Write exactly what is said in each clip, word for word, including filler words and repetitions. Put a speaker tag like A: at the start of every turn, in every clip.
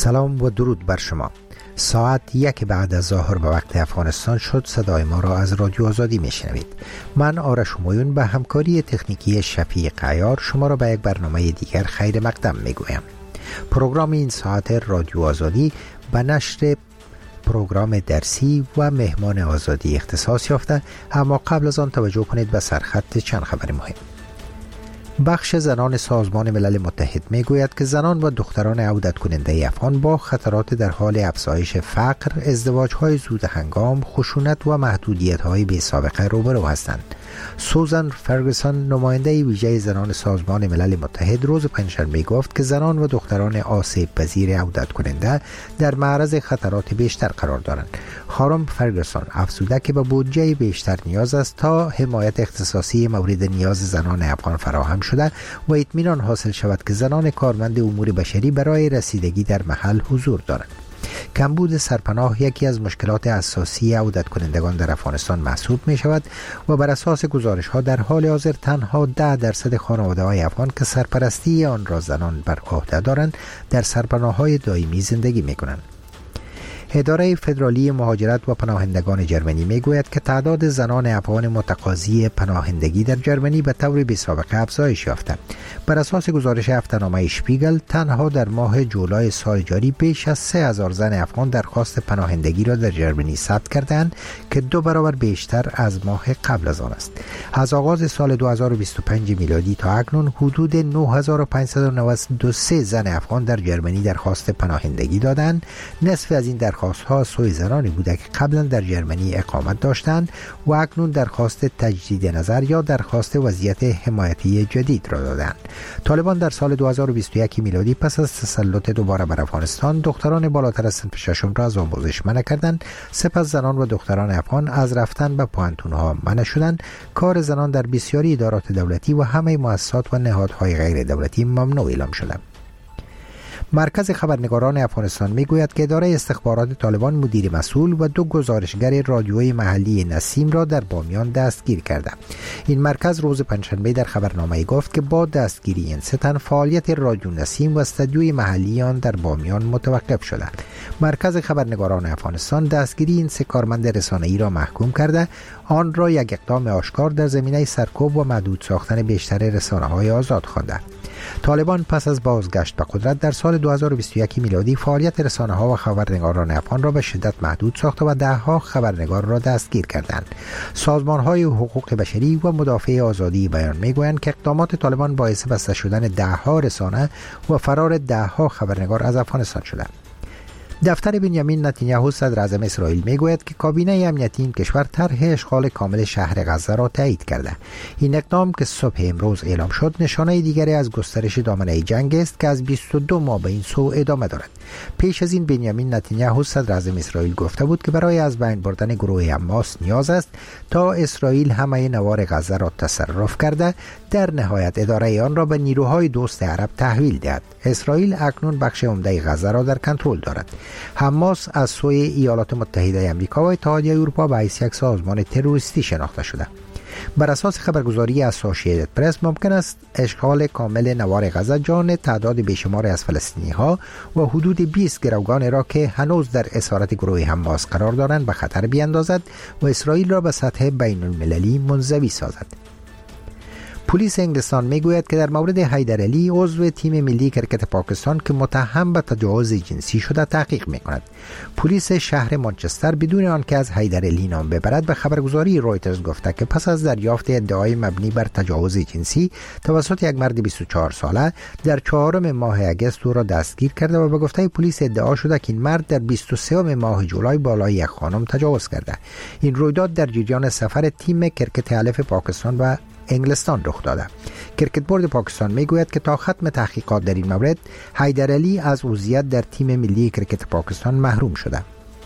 A: سلام و درود بر شما. ساعت یک بعد از ظهر به وقت افغانستان شد. صدای ما را از رادیو آزادی میشنوید. من آرش همایون به همکاری تکنیکی شفیق عیار شما را به یک برنامه دیگر خیر مقدم میگویم. پروگرام این ساعت رادیو آزادی به نشر پروگرام درسی و مهمان آزادی اختصاص یافته، اما قبل از آن توجه کنید به سرخط چند خبر مهم. بخش زنان سازمان ملل متحد میگوید که زنان و دختران عودت کننده افغان با خطرات در حال افزایش فقر، ازدواج‌های زود هنگام، خشونت و محدودیت‌های بی سابقه روبرو هستند. سوزان فرگوسن، نماینده ویژه زنان سازمان ملل متحد، روز پنجشنبه گفت که زنان و دختران آسیب پذیر عودت کننده در معرض خطرات بیشتر قرار دارند. خانم فرگوسن افزوده که به بودجه بیشتر نیاز است تا حمایت اختصاصی مورد نیاز زنان افغان فراهم شده و اطمینان حاصل شود که زنان کارمند امور بشری برای رسیدگی در محل حضور دارند. کمبود سرپناه یکی از مشکلات اساسی عودت کنندگان در افغانستان محسوب می شود و بر اساس گزارش ها در حال حاضر تنها ده درصد خانواده های افغان که سرپرستی آن را زنان بر عهده دارند در سرپناه های دائمی زندگی می کنند. اداره فدرالی مهاجرت و پناهندگان جرمنی میگوید که تعداد زنان افغان متقاضی پناهندگی در جرمنی به طور بی‌سابقه افزایش یافته. بر اساس گزارش هفته‌نامه اشپیگل، تنها در ماه جولای سال جاری بیش از سه هزار زن افغان درخواست پناهندگی را در جرمنی ثبت کردند که دو برابر بیشتر از ماه قبل از آن است. از آغاز سال دو هزار و بیست و پنج میلادی تا اکنون حدود نه هزار و پانصد و نود و سه زن افغان در جرمنی درخواست پناهندگی دادند. نصف از این درخواست ها سوی زنانی بوده که قبلا در جرمنی اقامت داشتند و اکنون درخواست تجدید نظر یا درخواست وضعیت حمایتی جدید را دادند. طالبان در سال دو هزار و بیست و یک میلادی پس از تسلط دوباره بر افغانستان دختران بالاتر از صنف ششم را از آموزش منع کردند. سپس زنان و دختران افغان از رفتن به پوهنتون‌ها منع شدند. کار زنان در بسیاری ادارات دولتی و همه مؤسسات و نهادهای غیر دولتی ممنوع اعلام شد. مرکز خبرنگاران افغانستان میگوید که اداره استخبارات طالبان مدیر مسئول و دو گزارشگر رادیوی محلی نسیم را در بامیان دستگیر کرده. این مرکز روز پنجشنبه در خبرنامه گفت که با دستگیری این سه تن فعالیت رادیو نسیم و استودیوی محلی آن در بامیان متوقف شده. مرکز خبرنگاران افغانستان دستگیری این سه کارمند رسانه‌ای را محکوم کرده، آن را یک اقدام آشکار در زمینه سرکوب و محدود ساختن بیشتر رسانه‌های آزاد خوانده. طالبان پس از بازگشت به قدرت در سال دو هزار و بیست و یک میلادی فعالیت رسانه‌ها و خبرنگاران افغان را به شدت محدود ساخته و ده‌ها خبرنگار را دستگیر کردند. سازمان‌های حقوق بشری و مدافع آزادی بیان می‌گویند که اقدامات طالبان باعث بسته شدن ده‌ها رسانه و فرار ده‌ها خبرنگار از افغانستان شده. دفتر بنیامین نتانیاهو صدر اعظم اسرائیل میگوید که کابینه امنیتی این کشور طرح اشغال کامل شهر غزه را تایید کرده. این اقدام که صبح امروز اعلام شد نشانه دیگری از گسترش دامنه جنگ است که از بیست و دو ماه به این سو ادامه دارد. پیش از این بنیامین نتانیاهو صدر اعظم اسرائیل گفته بود که برای از بین بردن گروه حماس نیاز است تا اسرائیل همه نوار غزه را تصرف کرده در نهایت اداره آن را به نیروهای دوست عرب تحویل دهد. اسرائیل اکنون بخش عمده غزه را در کنترل دارد. حماس از سوی ایالات متحده آمریکا و اتحادیه اروپا به حیث یک سازمان تروریستی شناخته شده. بر اساس خبرگزاری اسوسییتد پرس ممکن است اشغال کامل نوار غزه جان تعداد بیشمار از فلسطینی ها و حدود بیست گروگان را که هنوز در اسارت گروه حماس قرار دارند به خطر بیاندازد و اسرائیل را به سطح بین المللی منزوی سازد. پلیس انگلستان میگوید که در مورد حیدرعلی عضو تیم ملی کرکت پاکستان که متهم به تجاوز جنسی شده تحقیق میکند. پلیس شهر منچستر بدون آنکه از حیدرعلی نام ببرد به خبرگزاری رویترز گفته که پس از دریافت ادعای مبنی بر تجاوز جنسی توسط یک مرد بیست و چهار ساله در چهارم ماه اگست او را دستگیر کرده و به گفته پلیس ادعا شده که این مرد در بیست و سوم ماه جولای بالای یک خانم تجاوز کرده. این رویداد در جریان سفر تیم کرکت الف پاکستان و انگلستان رخ داده. کرکت بورد پاکستان میگوید که تا ختم تحقیقات در این مورد حیدرعلی از عضویت در تیم ملی کرکت پاکستان محروم شده.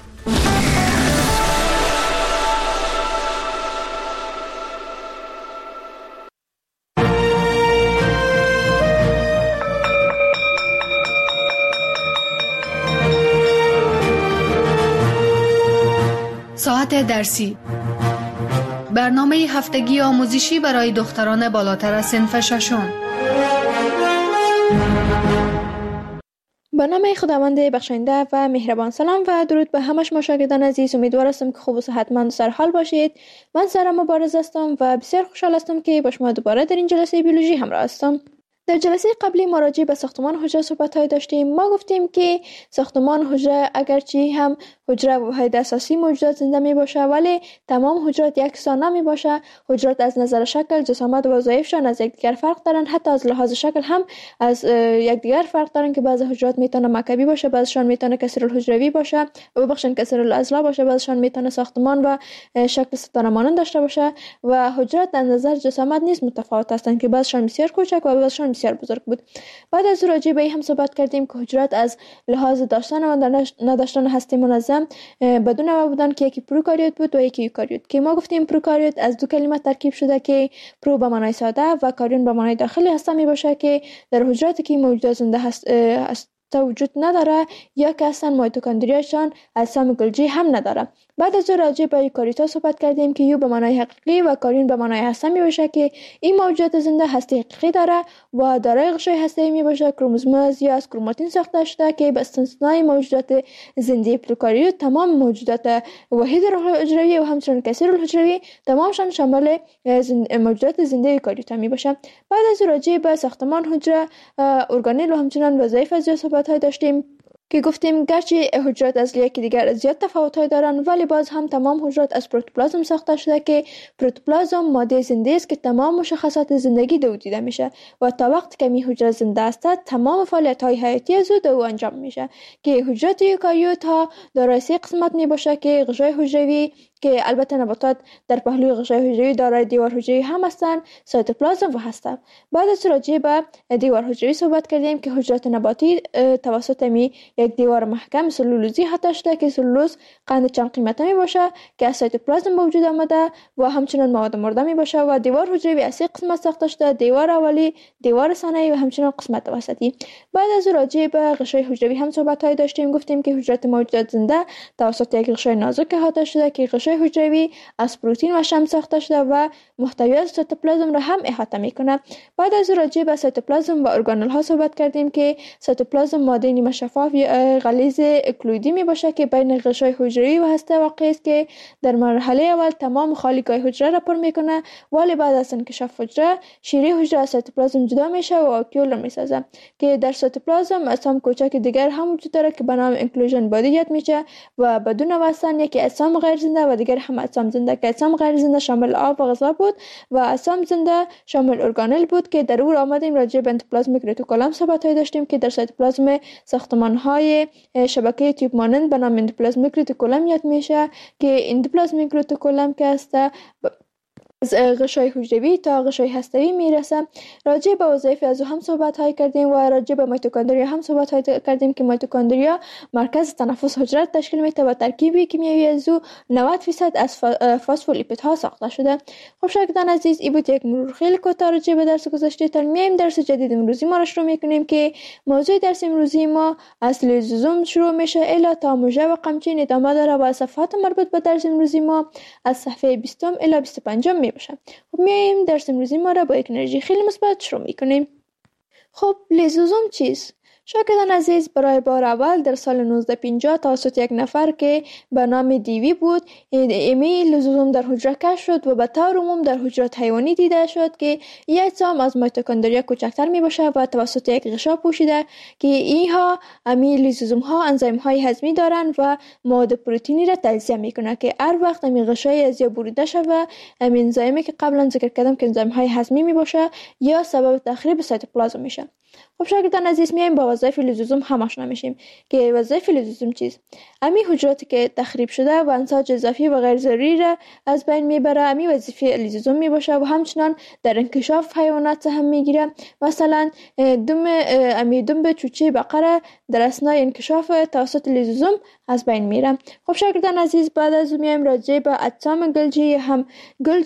B: ساعت درسی، برنامه هفتگی آموزشی برای دختران بالاتر از صنف ششم.
C: با نام خداوند بخشنده و مهربان. سلام و درود به همه شما شاگردان عزیز. امیدوار هستم که خوب و صحتمند و سرحال باشید. من سارا مبارز هستم و بسیار خوشحال هستم که با شما دوباره در این جلسه بیولوژی همراه هستم. در جلسه قبلی ما راجع به ساختمان حجره صحبت‌های داشتیم. ما گفتیم که ساختمان حجره اگرچه هم حجره واحد اساسی موجودات زنده می باشه، ولی تمام حجرات یکسان نمی باشه. حجرات از نظر شکل، جسامت و وظایفشان از یکدیگر فرق دارن. حتی از لحاظ شکل هم از یکدیگر فرق دارن که بعضی حجرات میتونه مکعبی باشه، بعضیشان میتونه کسرالحجروی باشه، و بخشن کسرالعضلا باشه، بعضیشان میتونه ساختمان و شکل ستاره مانند داشته باشه. و حجرات از نظر جسامت نیز متفاوت هستند که بعضیشان بسیار کوچک و بعضیشان بسیار بزرگ بود. بعد از راجع به این هم صحبت کردیم که حجرات از لحاظ داشتن و نداشتن هسته منظم به دو نوع بودن که یکی پروکاریوت بود و یکی یوکاریوت. که ما گفتیم پروکاریوت از دو کلمه ترکیب شده که پرو به معنای ساده و کاریون به معنای داخلی هسته می باشه، که در حجراتی که موجودات زنده هست, هست وجود نداره یا که اصلا میتوکندریاشان اجسام گلجی هم نداره. بعد از راجع به یوکاریوتا صحبت کردیم که یو به معنای حقیقی و کاریون به معنای هسته می باشه، که این موجودات زنده هسته حقیقی داره و دارای غشای هسته‌ای می باشه. کروموزوم یا از کروماتین ساخته شده که به استثنای موجودات زنده پروکاریوت تمام موجودات واحد حجروی و همچنین کثیرالحجروی تمامشان شامل موجودات زنده یوکاریوتا می باشه. بعد از راجع به ساختمان حجره، ارگانل و همچنین وظایف از صحبت های داشتیم که گفتیم گرچه حجرات از یکی دیگر زیاد تفاوت‌های دارن، ولی باز هم تمام حجرات از پروتوپلازم ساخته شده که پروتوپلازم ماده زنده است که تمام مشخصات زندگی دو دیده میشه و تا وقتی که می حجره زنده است تمام فعالیت‌های حیاتی از او انجام میشه. که حجرات یوکاریوت ها دارای سه قسمت می باشه که غشای حجروی، که البته نباتات در پهلوی غشای حجروی دارای دیوار حجروی هم هستند، سایتوپلازم و هسته. بعد از راجع به دیوار حجروی صحبت کردیم که حجرات نباتی توسط می یک دیوار محکم سلولوزی حتی شده که سلولوز قند چند قیمته می باشه که از سایتوپلازم موجود آمده و همچنین مواد مرده می باشه. و دیوار حجروی از سه قسمت ساخته شده: دیوار اولی، دیوار ثانوی و همچنین قسمت وسطی. بعد از راجع به غشای حجروی هم صحبت های داشتیم. گفتیم که حجرات موجودات زنده توسط یک غشای نازک احاطه شده که غشای حجروی از پروتئین و شحم ساخته شده و محتویات سایتوپلازم را هم احاطه میکنه. بعد از راجع به سایتوپلازم و ارگانل ها صحبت کردیم که سایتوپلازم ماده نیمه شفاف غلیظ اکلویدی می باشه که بین غشای حجروی و هسته واقع است، که در مرحله اول تمام خالیگاه حجره را پر میکنه، ولی بعد از انکشاف حجره شیره حجره از سایتوپلازم جدا میشه و واکیول را میسازه. که در سایتوپلازم اجسام کوچک دیگر هم وجود داره که به نام انکلوژن بادی یاد میشه و بدون واسطه یکی اجسام غیر زنده و دیگر هم اجسام زنده، که اجسام غیر زنده شامل آب و غذا بود و اجسام زنده شامل ارگانل بود. که در او آمدیم راجع به اندوپلازمیک ریتیکولوم صحبت های داشتیم که در سایتوپلازم ساختمان های شبکه تیوب مانند به نام اندوپلازمیک ریتیکولوم یاد میشه، که اندوپلازمیک ریتیکولوم که است از غشای حجروی تا غشای هسته‌ای میرسه. راجع به وظایف از هم صحبت های کردیم و راجع به میتوکندریا هم صحبت های کردیم که میتوکندریا مرکز تنفس حجره تشکیل میده و ترکیبی کیمیایی از او نود درصد از فسفولیپیدها ساخته شده. خب شاگردان عزیز، این بود یک مرور خیلی کوتاه راجع به درس گذشته. تا میایم درس جدید امروزی ما را شروع میکنیم که موضوع درس امروزی ما از لیزوزوم شروع میشه الی تا موژه و قمچین ادامه داره و صفحات مربوط به درس امروزی ما از صفحه بیست الی بیست و پنج می باشه. خب میایم درس امروزی ما را با یک انرژی خیلی مثبت شروع میکنیم. خب لیزوزوم چیست؟ شاگردان عزیز، برای بار اول در سال نوزده پنجاه توسط یک نفر که به نام دیوی بود امی لیزوزوم در حجره کشف شد و به طور عموم در حجرات حیوانی دیده شد که یک اجسام از میتوکندریا کوچکتر می باشه و توسط یک غشا پوشیده که اینها امی لیزوزوم ها انزیم های هضمی دارند و مواد پروتئینی را تجزیه میکنه که هر وقت امی غشای از یا بریده شود امی انزیمی که قبلا ذکر کردم که انزیم های هضمی می باشه یا سبب تخریب سایتوپلازم میشه. خب شاگردان عزیز، میایم با وظایف لیزوزوم هم آشنا میشیم که وظایف لیزوزوم چیست. امی حجراتی که تخریب شده و انساج اضافی و غیر ضروری را از بین میبره امی وظیفه لیزوزوم میباشه و همچنان در انکشاف حیوانات هم میگیره. مثلا دم امی دم چوچه بقره در اثنای انکشاف توسط لیزوزوم از بین میره. خب شاگردان عزیز، بعد از میایم راجع به اجسام گلجی هم گلجی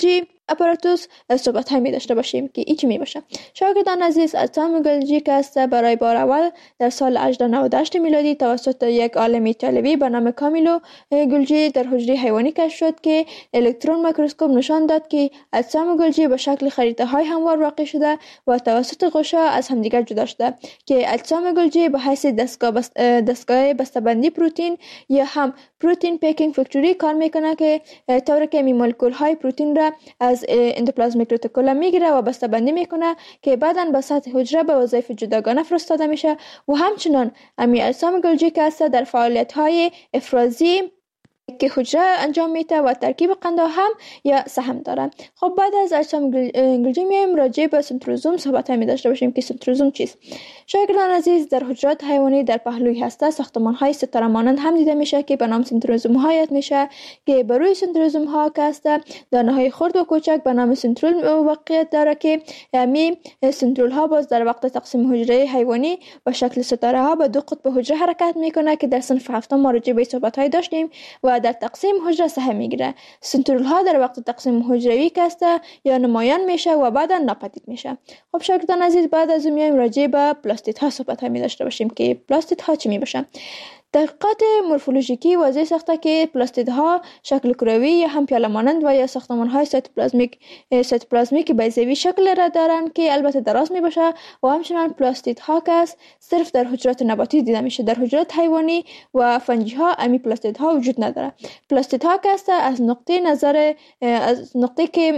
C: آپاراتوس صحبت های می داشته باشیم که ایچی می باشه. شاگردان عزیز، اجسام گلجی که است برای بار اول در سال هزار و نود و هشت میلادی توسط یک عالم ایتالیایی به نام کامیلو گلجی در حجره حیوانی کشف شد که الکترون میکروسکوپ نشان داد که اجسام گلجی به شکل خریطه های هموار واقع شده و توسط غشا از همدیگر جدا شده که اجسام گلجی به حیث دستگاه بست... دستگاه بسته‌بندی پروتئین یا هم پروتئین پیکینگ فکتوری کار میکنه که طوری که می مولکول های پروتئین را از اندوپلازمیک رتیکولوم میگیره و بسته‌بندی میکنه که بعداً به سطح حجره به وظایف جداگانه فرستاده میشه و همچنان امی اجسام گلجی که است در فعالیت های افرازی که حجره انجام میده و ترکیب قنده هم یا سهم داره. خب بعد از اجسام گلجی میایم راجع به سنتروزوم صحبت می داشته باشیم که سنتروزوم چیست. شاگردان عزیز، در حجرات حیوانی در پهلوی هسته ساختمان های ستاره مانند هم دیده میشه که به نام سنتروزوم ها یاد میشه که بر روی سنتروزوم ها که است دانه های خرد و کوچک به نام سنترول واقعیت داره که می سنترول ها باز در وقت تقسیم حجره حیوانی به شکل ستاره ها به دو قطب حجره حرکت میکنه که در صنف هفتم ما راجع به صحبت های داشتیم و در تقسیم حجره سهم میگیره. سنترول ها در وقت تقسیم حجروی که است یا نمایان میشه و بعدا ناپدید میشه. خب شاگردان عزیز، بعد از اون میایم راجع به پلاستید ها صحبت ها می داشته باشیم که پلاستید ها چی می باشه. تحقیقات مورفولوژیکی واضح ساخته که پلاستیدها شکل کروی یا هم پیاله مانند و یا ساختمان های سایتوپلازمیک سایتوپلازمیک بیضوی شکل را دارند که البته دراز می باشه و همچنان پلاستیدها که است صرف در حجرات نباتی دیده میشه. در حجرات حیوانی و فنجی ها امی پلاستیدها وجود نداره. پلاستیدها که است از نقطه نظر از نقطه که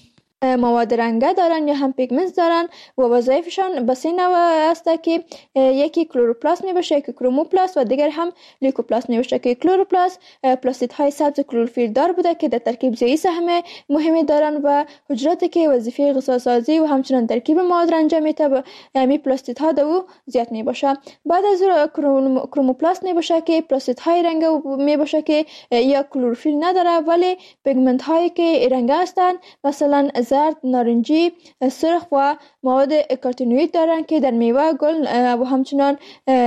C: مواد رنگه دارن یا هم پیگمنت دارن و وظایفشان بسیار نوع است که یکی کلوروپلاست می باشه، یکی کروموپلاست و دیگر هم لیکوپلاست می باشه که کلوروپلاست پلاستید های سبز کلروفیل دار بوده که در ترکیب زیایی سهم مهمی دارن و حجراتی که وظیفه غذا سازی و همچنان ترکیب مواد را انجام میده و همین پلاستید ها دو زیاد می باشه. بعد از اون کروموپلاست می باشه که پلاستید های رنگ می باشه که یا کلروفیل نداره ولی پیگمنت هایی که رنگ هستن مثلا زرد، نارنجی، سرخ و مواد کارتینوئید دارند که در میوه، گل و همچنان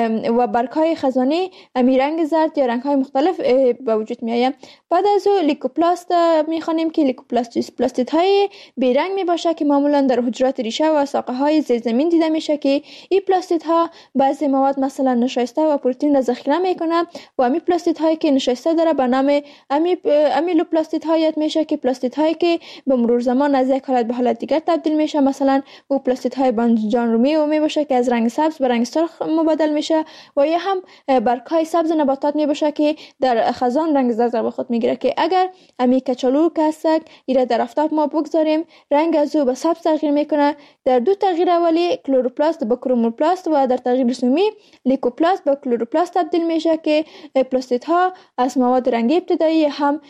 C: و برگ‌های خزانی امی رنگ زرد یا رنگ‌های مختلف به وجود میآید. بعد از او لیکوپلاست می‌خوانیم که لیکوپلاست چیست. پلاستیدهای بیرنگ میباشه که معمولا در حجرات ریشه و ساقه‌های زیر زمین دیده میشه که این پلاستیدها بعضی مواد مثلا نشایسته و پروتئین را ذخیره میکنه و امی پلاستیدهایی که نشایسته داره به نام امی امیلوپلاستیدها یاد میشه که پلاستیدهایی که به مرور زمان از یک حالت به حالت دیگر تبدیل میشه. مثلا او پلاستیدهای بانجان رومی و میباشه که از رنگ سبز به رنگ سرخ مبادل میشه و یا هم برگ‌های سبز نباتات میباشه که در خزان رنگ زرد به خود میگیره که اگر امی کچالو کسک ایره در آفتاب ما بگذاریم رنگ از او به سبز تغییر میکنه. در دو تغییر اولی کلوروپلاست به کروموپلاست و در تغییر سومی لیکوپلاست به کلوروپلاست تبدیل میشه که پلاستیدها از مواد رنگی ابتدایی هم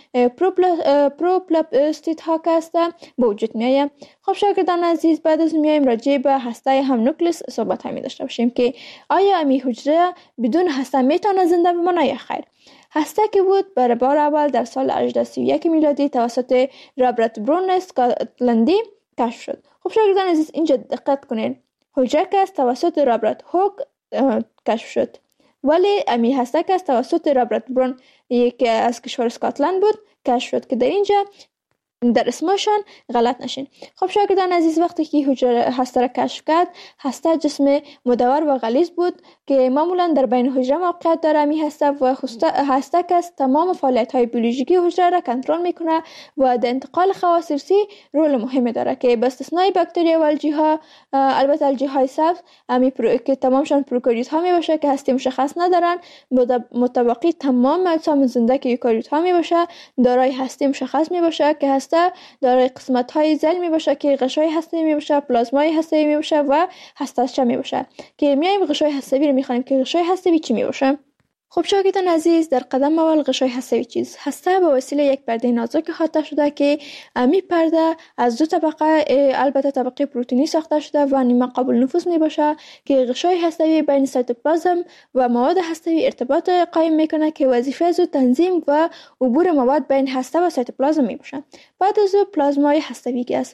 C: پروپلاستیدها که هستن به وجود میآید. خب شاگردان عزیز، بعد از میایم راجع به هسته هم نوکلئوس صحبت می داشته باشیم که آیا امی حجره بدون هسته میتونه زنده بمونه یا خیر. هسته که بود برای بار اول در سال هجده سی و یک میلادی توسط رابرت برون اسکاتلندی کشف شد. خب شاگردان عزیز اینجا دقت کنین، حجره که از توسط رابرت هوک کشف شد ولی امی هسته که از توسط رابرت برون یک از کشور اسکاتلند بود کشف شد که در اینجا در اسمشان غلط نشین. خب شاگردان عزیز، وقتی که حجره هسته را کشف کرد، هسته جسم مدور و غلیظ بود که معمولا در بین حجره موقعیت داره. می هسته و هسته که تمام فعالیت های بیولوژیکی حجره را کنترل میکنه و در انتقال خواص ارثی رول مهمی داره که به استثنای باکتریا و الژی ها، البته الژی های سبز امی پرو... که تمامشان پروکاریوت ها می باشه که هسته مشخص ندارن، متبقی تمام اجسام زنده که یوکاریوت ها می باشه دارای هسته مشخص می باشه که هسته دارای قسمت های ذیل می باشه که غشای هسته‌ای می باشه، پلازمای هسته‌ای می باشه و هسته‌چه می باشه که میایم غشای هسته‌ای رو میخوانیم که غشای هسته‌ای چی می باشه. خب شاگردان عزیز، در قدم اول غشای هسته‌ای چیز هسته به وسیله یک پرده نازک احاطه شده که امی پرده از دو طبقه البته طبقه پروتئینی ساخته شده و نیمه قابل نفوذ می باشه که غشای هسته‌ای بین سایتوپلازم و مواد هسته‌ای ارتباط قائم میکنه که وظیفه از تنظیم و عبور مواد بین هسته و سایتوپلازم می باشه. بعد از پلازمای هسته‌ای است.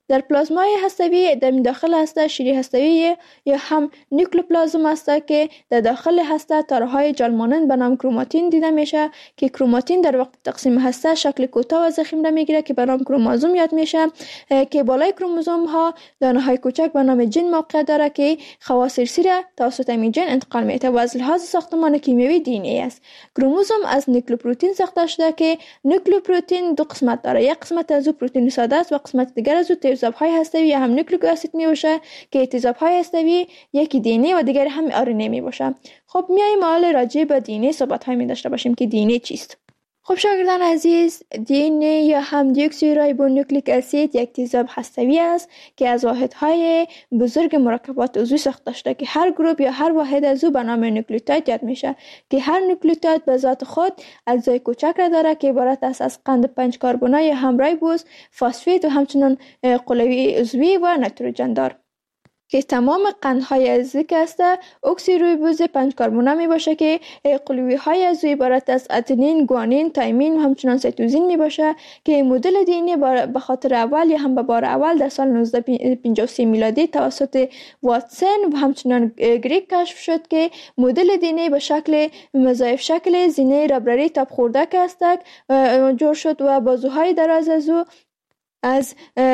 C: در پلازمای هسته‌ای در داخل هسته شیری هسته‌ای یا هم نیوکلئوپلازم است که در داخل هسته تارهای جال مانند به نام کروماتین دیده میشه که کروماتین در وقت تقسیم هسته شکل کوتاه و ضخیم را میگیره که به نام کروموزوم یاد میشه که بالای کروموزوم ها دانه های کوچک به نام ژن موقع داره که خواص ارثی را توسط این ژن انتقال میده و از لحاظ ساختمان کیمیایی دی ان ای است. کروموزوم از نوکلئوپروتئین ساخته شده که نوکلئوپروتئین دو قسمت داره. یک قسمت از او پروتئین ساده است و قسمت دیگر از او تیزاب‌های هسته‌ای یا هم نوکلیک اسید میباشه که تیزاب‌های هسته‌ای یکی دی ان ای و دیگر هم آر ان ای میباشه. خب میایم حالا راجع به دی ان ای صحبت‌های می داشته باشیم که دی ان ای چیست. خب شاگردان عزیز، دی ان ای یا هم دیوکسیرایبونوکلیک اسید یک تیزاب هسته‌ای است که از واحدهای بزرگ مرکبات عضوی ساخته شده که هر گروه یا هر واحد از او به نام نوکلیوتاید یاد میشه که هر نوکلیوتاید به ذات خود اجزای کوچک را داره که عبارت است از قند پنج کربنی یا هم رایبوز، فسفید و همچنین قلوی عضوی و نیتروژن دار که تمام قندهای عضوی که است اکسیریبوز پنج کربنی می باشه که قلوی های عضوی عبارت از ادنین، گوانین، تایمین و همچنان سیتوزین می باشه که مدل دی ان ای به خاطر اول یا هم به بار اول در سال نوزده پنجاه و سه میلادی توسط واتسون و همچنان گریگ کشف شد که مدل دی ان ای به شکل مضاعف شکل زینه ربرری تاب خورده که است جور شد و بازوهای دراز از او از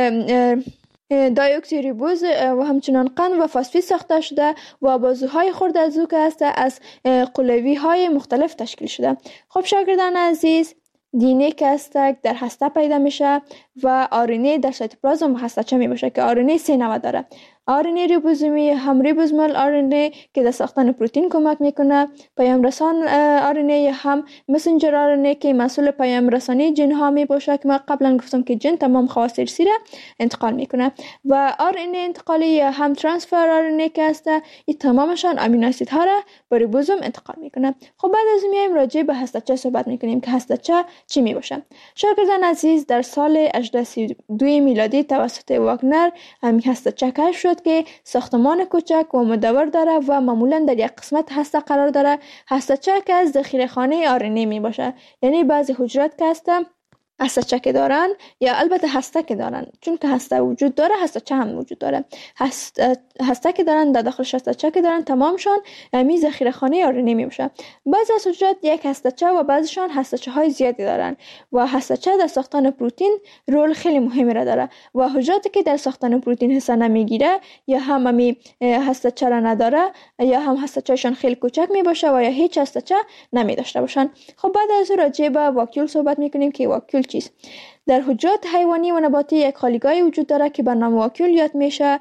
C: دایوکسیریبوز و همچنان قند و فسفید ساخته شده و بازوهای خرد از او که است از قلوی های مختلف تشکیل شده. خب شاگردان عزیز، دی ان ای که است در هسته پیدا میشه و آر ان ای در سایتوپلازم و هسته‌چه می باشه که آر ان ای سه نوع داره. آر ان ای ریبوزومی هم ریبوزومال آر ان ای که در ساختن پروتئین کمک میکنه، پیام رسان آر ان ای هم مسنجر آر ان ای که مسئول پیام رسانی ژن ها می باشه که ما قبلا گفتم که ژن تمام خواص ارثی را انتقال میکنه و آر ان ای انتقالی یا هم ترانسفر آر ان ای که است این تمامشان امینو اسید ها را به ریبوزوم انتقال میکنه. خب بعد از میایم راجع به هسته‌چه صحبت میکنیم که هسته‌چه چی می باشه. شاگردان عزیز، در سال هزار و هشتصد و سی و دو میلادی توسط واگنر همین هسته‌چه کشف شد که ساختمان کوچک و مدور داره و معمولا در یک قسمت هسته قرار داره. هسته‌چه که از ذخیره‌خانه آر ان ای می باشه، یعنی بعضی حجرات که هستن هسته‌چه که دارن یا البته هسته که دارن، چون که هسته وجود داره هسته‌چه هم وجود داره. هسته هسته که دارن در داخلش هسته‌چه که دارن تمامشان می ذخیره‌خانه آر ان ای می باشه. بعضی از حجرات یک هسته‌چه و بعضیشان هسته‌چه های زیادی دارن و هسته‌چه در ساختن پروتئین رول خیلی مهمی را داره و حجراتی که در ساختن پروتئین حصه نمیگیره یا هم می هسته‌چه را نداره یا هم هسته‌چهشان خیلی کوچک می باشه و یا هیچ هسته‌چه نمی داشته باشن. خب بعد از راجع به واکیول صحبت میکنیم که واکیول چیست. در حجرات حیوانی و نباتی یک خالیگاهی وجود داره که به نام واکیول یاد میشه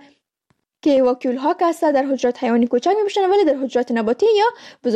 C: که واکیول ها که هست در حجرات حیوانی کوچک میباشن ولی در حجرات نباتی یا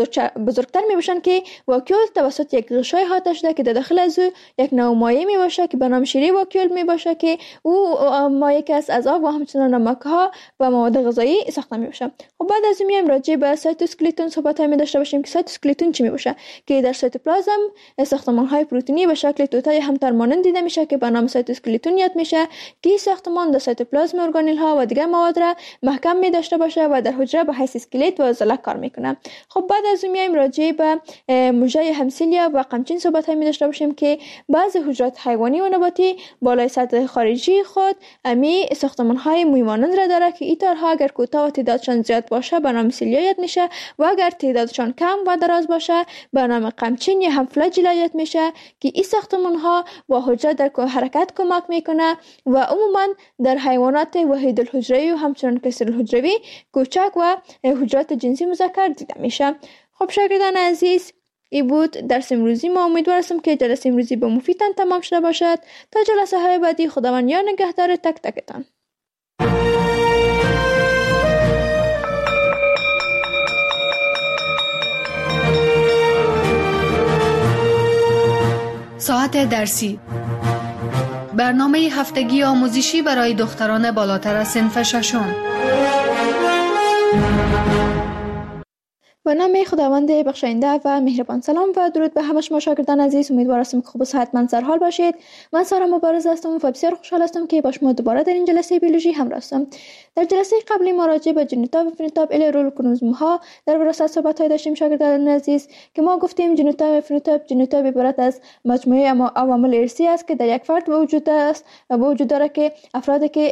C: بزرگتر میباشن که واکیول توسط یک غشای احاطه شده که در داخل از او یک نوع مایع میباشه که به نام شیره واکیول میباشه که او مایع که از آب و همچنان نمک ها و مواد غذایی ساخته میباشه. خب بعد از میایم راجع به سایتوسکلتون صحبت می داشته باشیم که سایتوسکلتون چی میباشه که در سایتوپلازم ساختمان های پروتئینی به شکل توتای همتر مانند دیده میشه که به نام سایتوسکلتون یاد میشه که ساختمان در سایتوپلازم ارگانل ها و دیگر مواد را محکم می داشته باشه و در حجره به حیث اسکلت و عضلات کار میکنه. خب بعد از اون میایم راجع به مژه همسیلیا و قمچین صحبت های می داشته باشیم که بعضی حجرات حیوانی و نباتی بالای سطح خارجی خود امی ساختمان های موی مانند را داره که این تارها اگر کوتاه و تعدادشان زیاد باشه به نام سیلیا یاد میشه و اگر تعدادشان کم و دراز باشه به نام قمچین یا هم فلاجیلا یاد میشه که این ساختمان ها با حجره در حرکت کمک میکنه و عموما در حیوانات وحید الحجروی و همچنان کثیر الحجروی کوچک و حجرات جنسی مذکر دیده میشه. خب شاگردان عزیز، ای بود درس امروزی. ما امیدوار هستم که جلسه امروزی به مفیدتان تمام شده باشد. تا جلسه های بعدی خداوند یار نگهدار تک تکتان.
B: ساعت درسی، برنامه هفتگی آموزشی برای دختران بالاتر از صنف ششم.
C: به نام خداوند بخشاینده و مهربان. سلام و درود به همه شما شاگردان عزیز. امیدوار هستم که خوب و صحتمند سر حال باشید. من سارا مبارز هستم و بسیار خوشحال هستم که با شما دوباره در این جلسه بیولوژی همراه هستم. در جلسه قبلی ما راجع به ژنوتاپ و فنوتاپ الی رول کروموزوم ها در وراثت صحبت داشتیم شاگردان عزیز که ما گفتیم ژنوتاپ و فنوتاپ ژنوتاپ عبارت از مجموعه عوامل ارثی است که در یک فرد وجود است وجود داره که افرادی که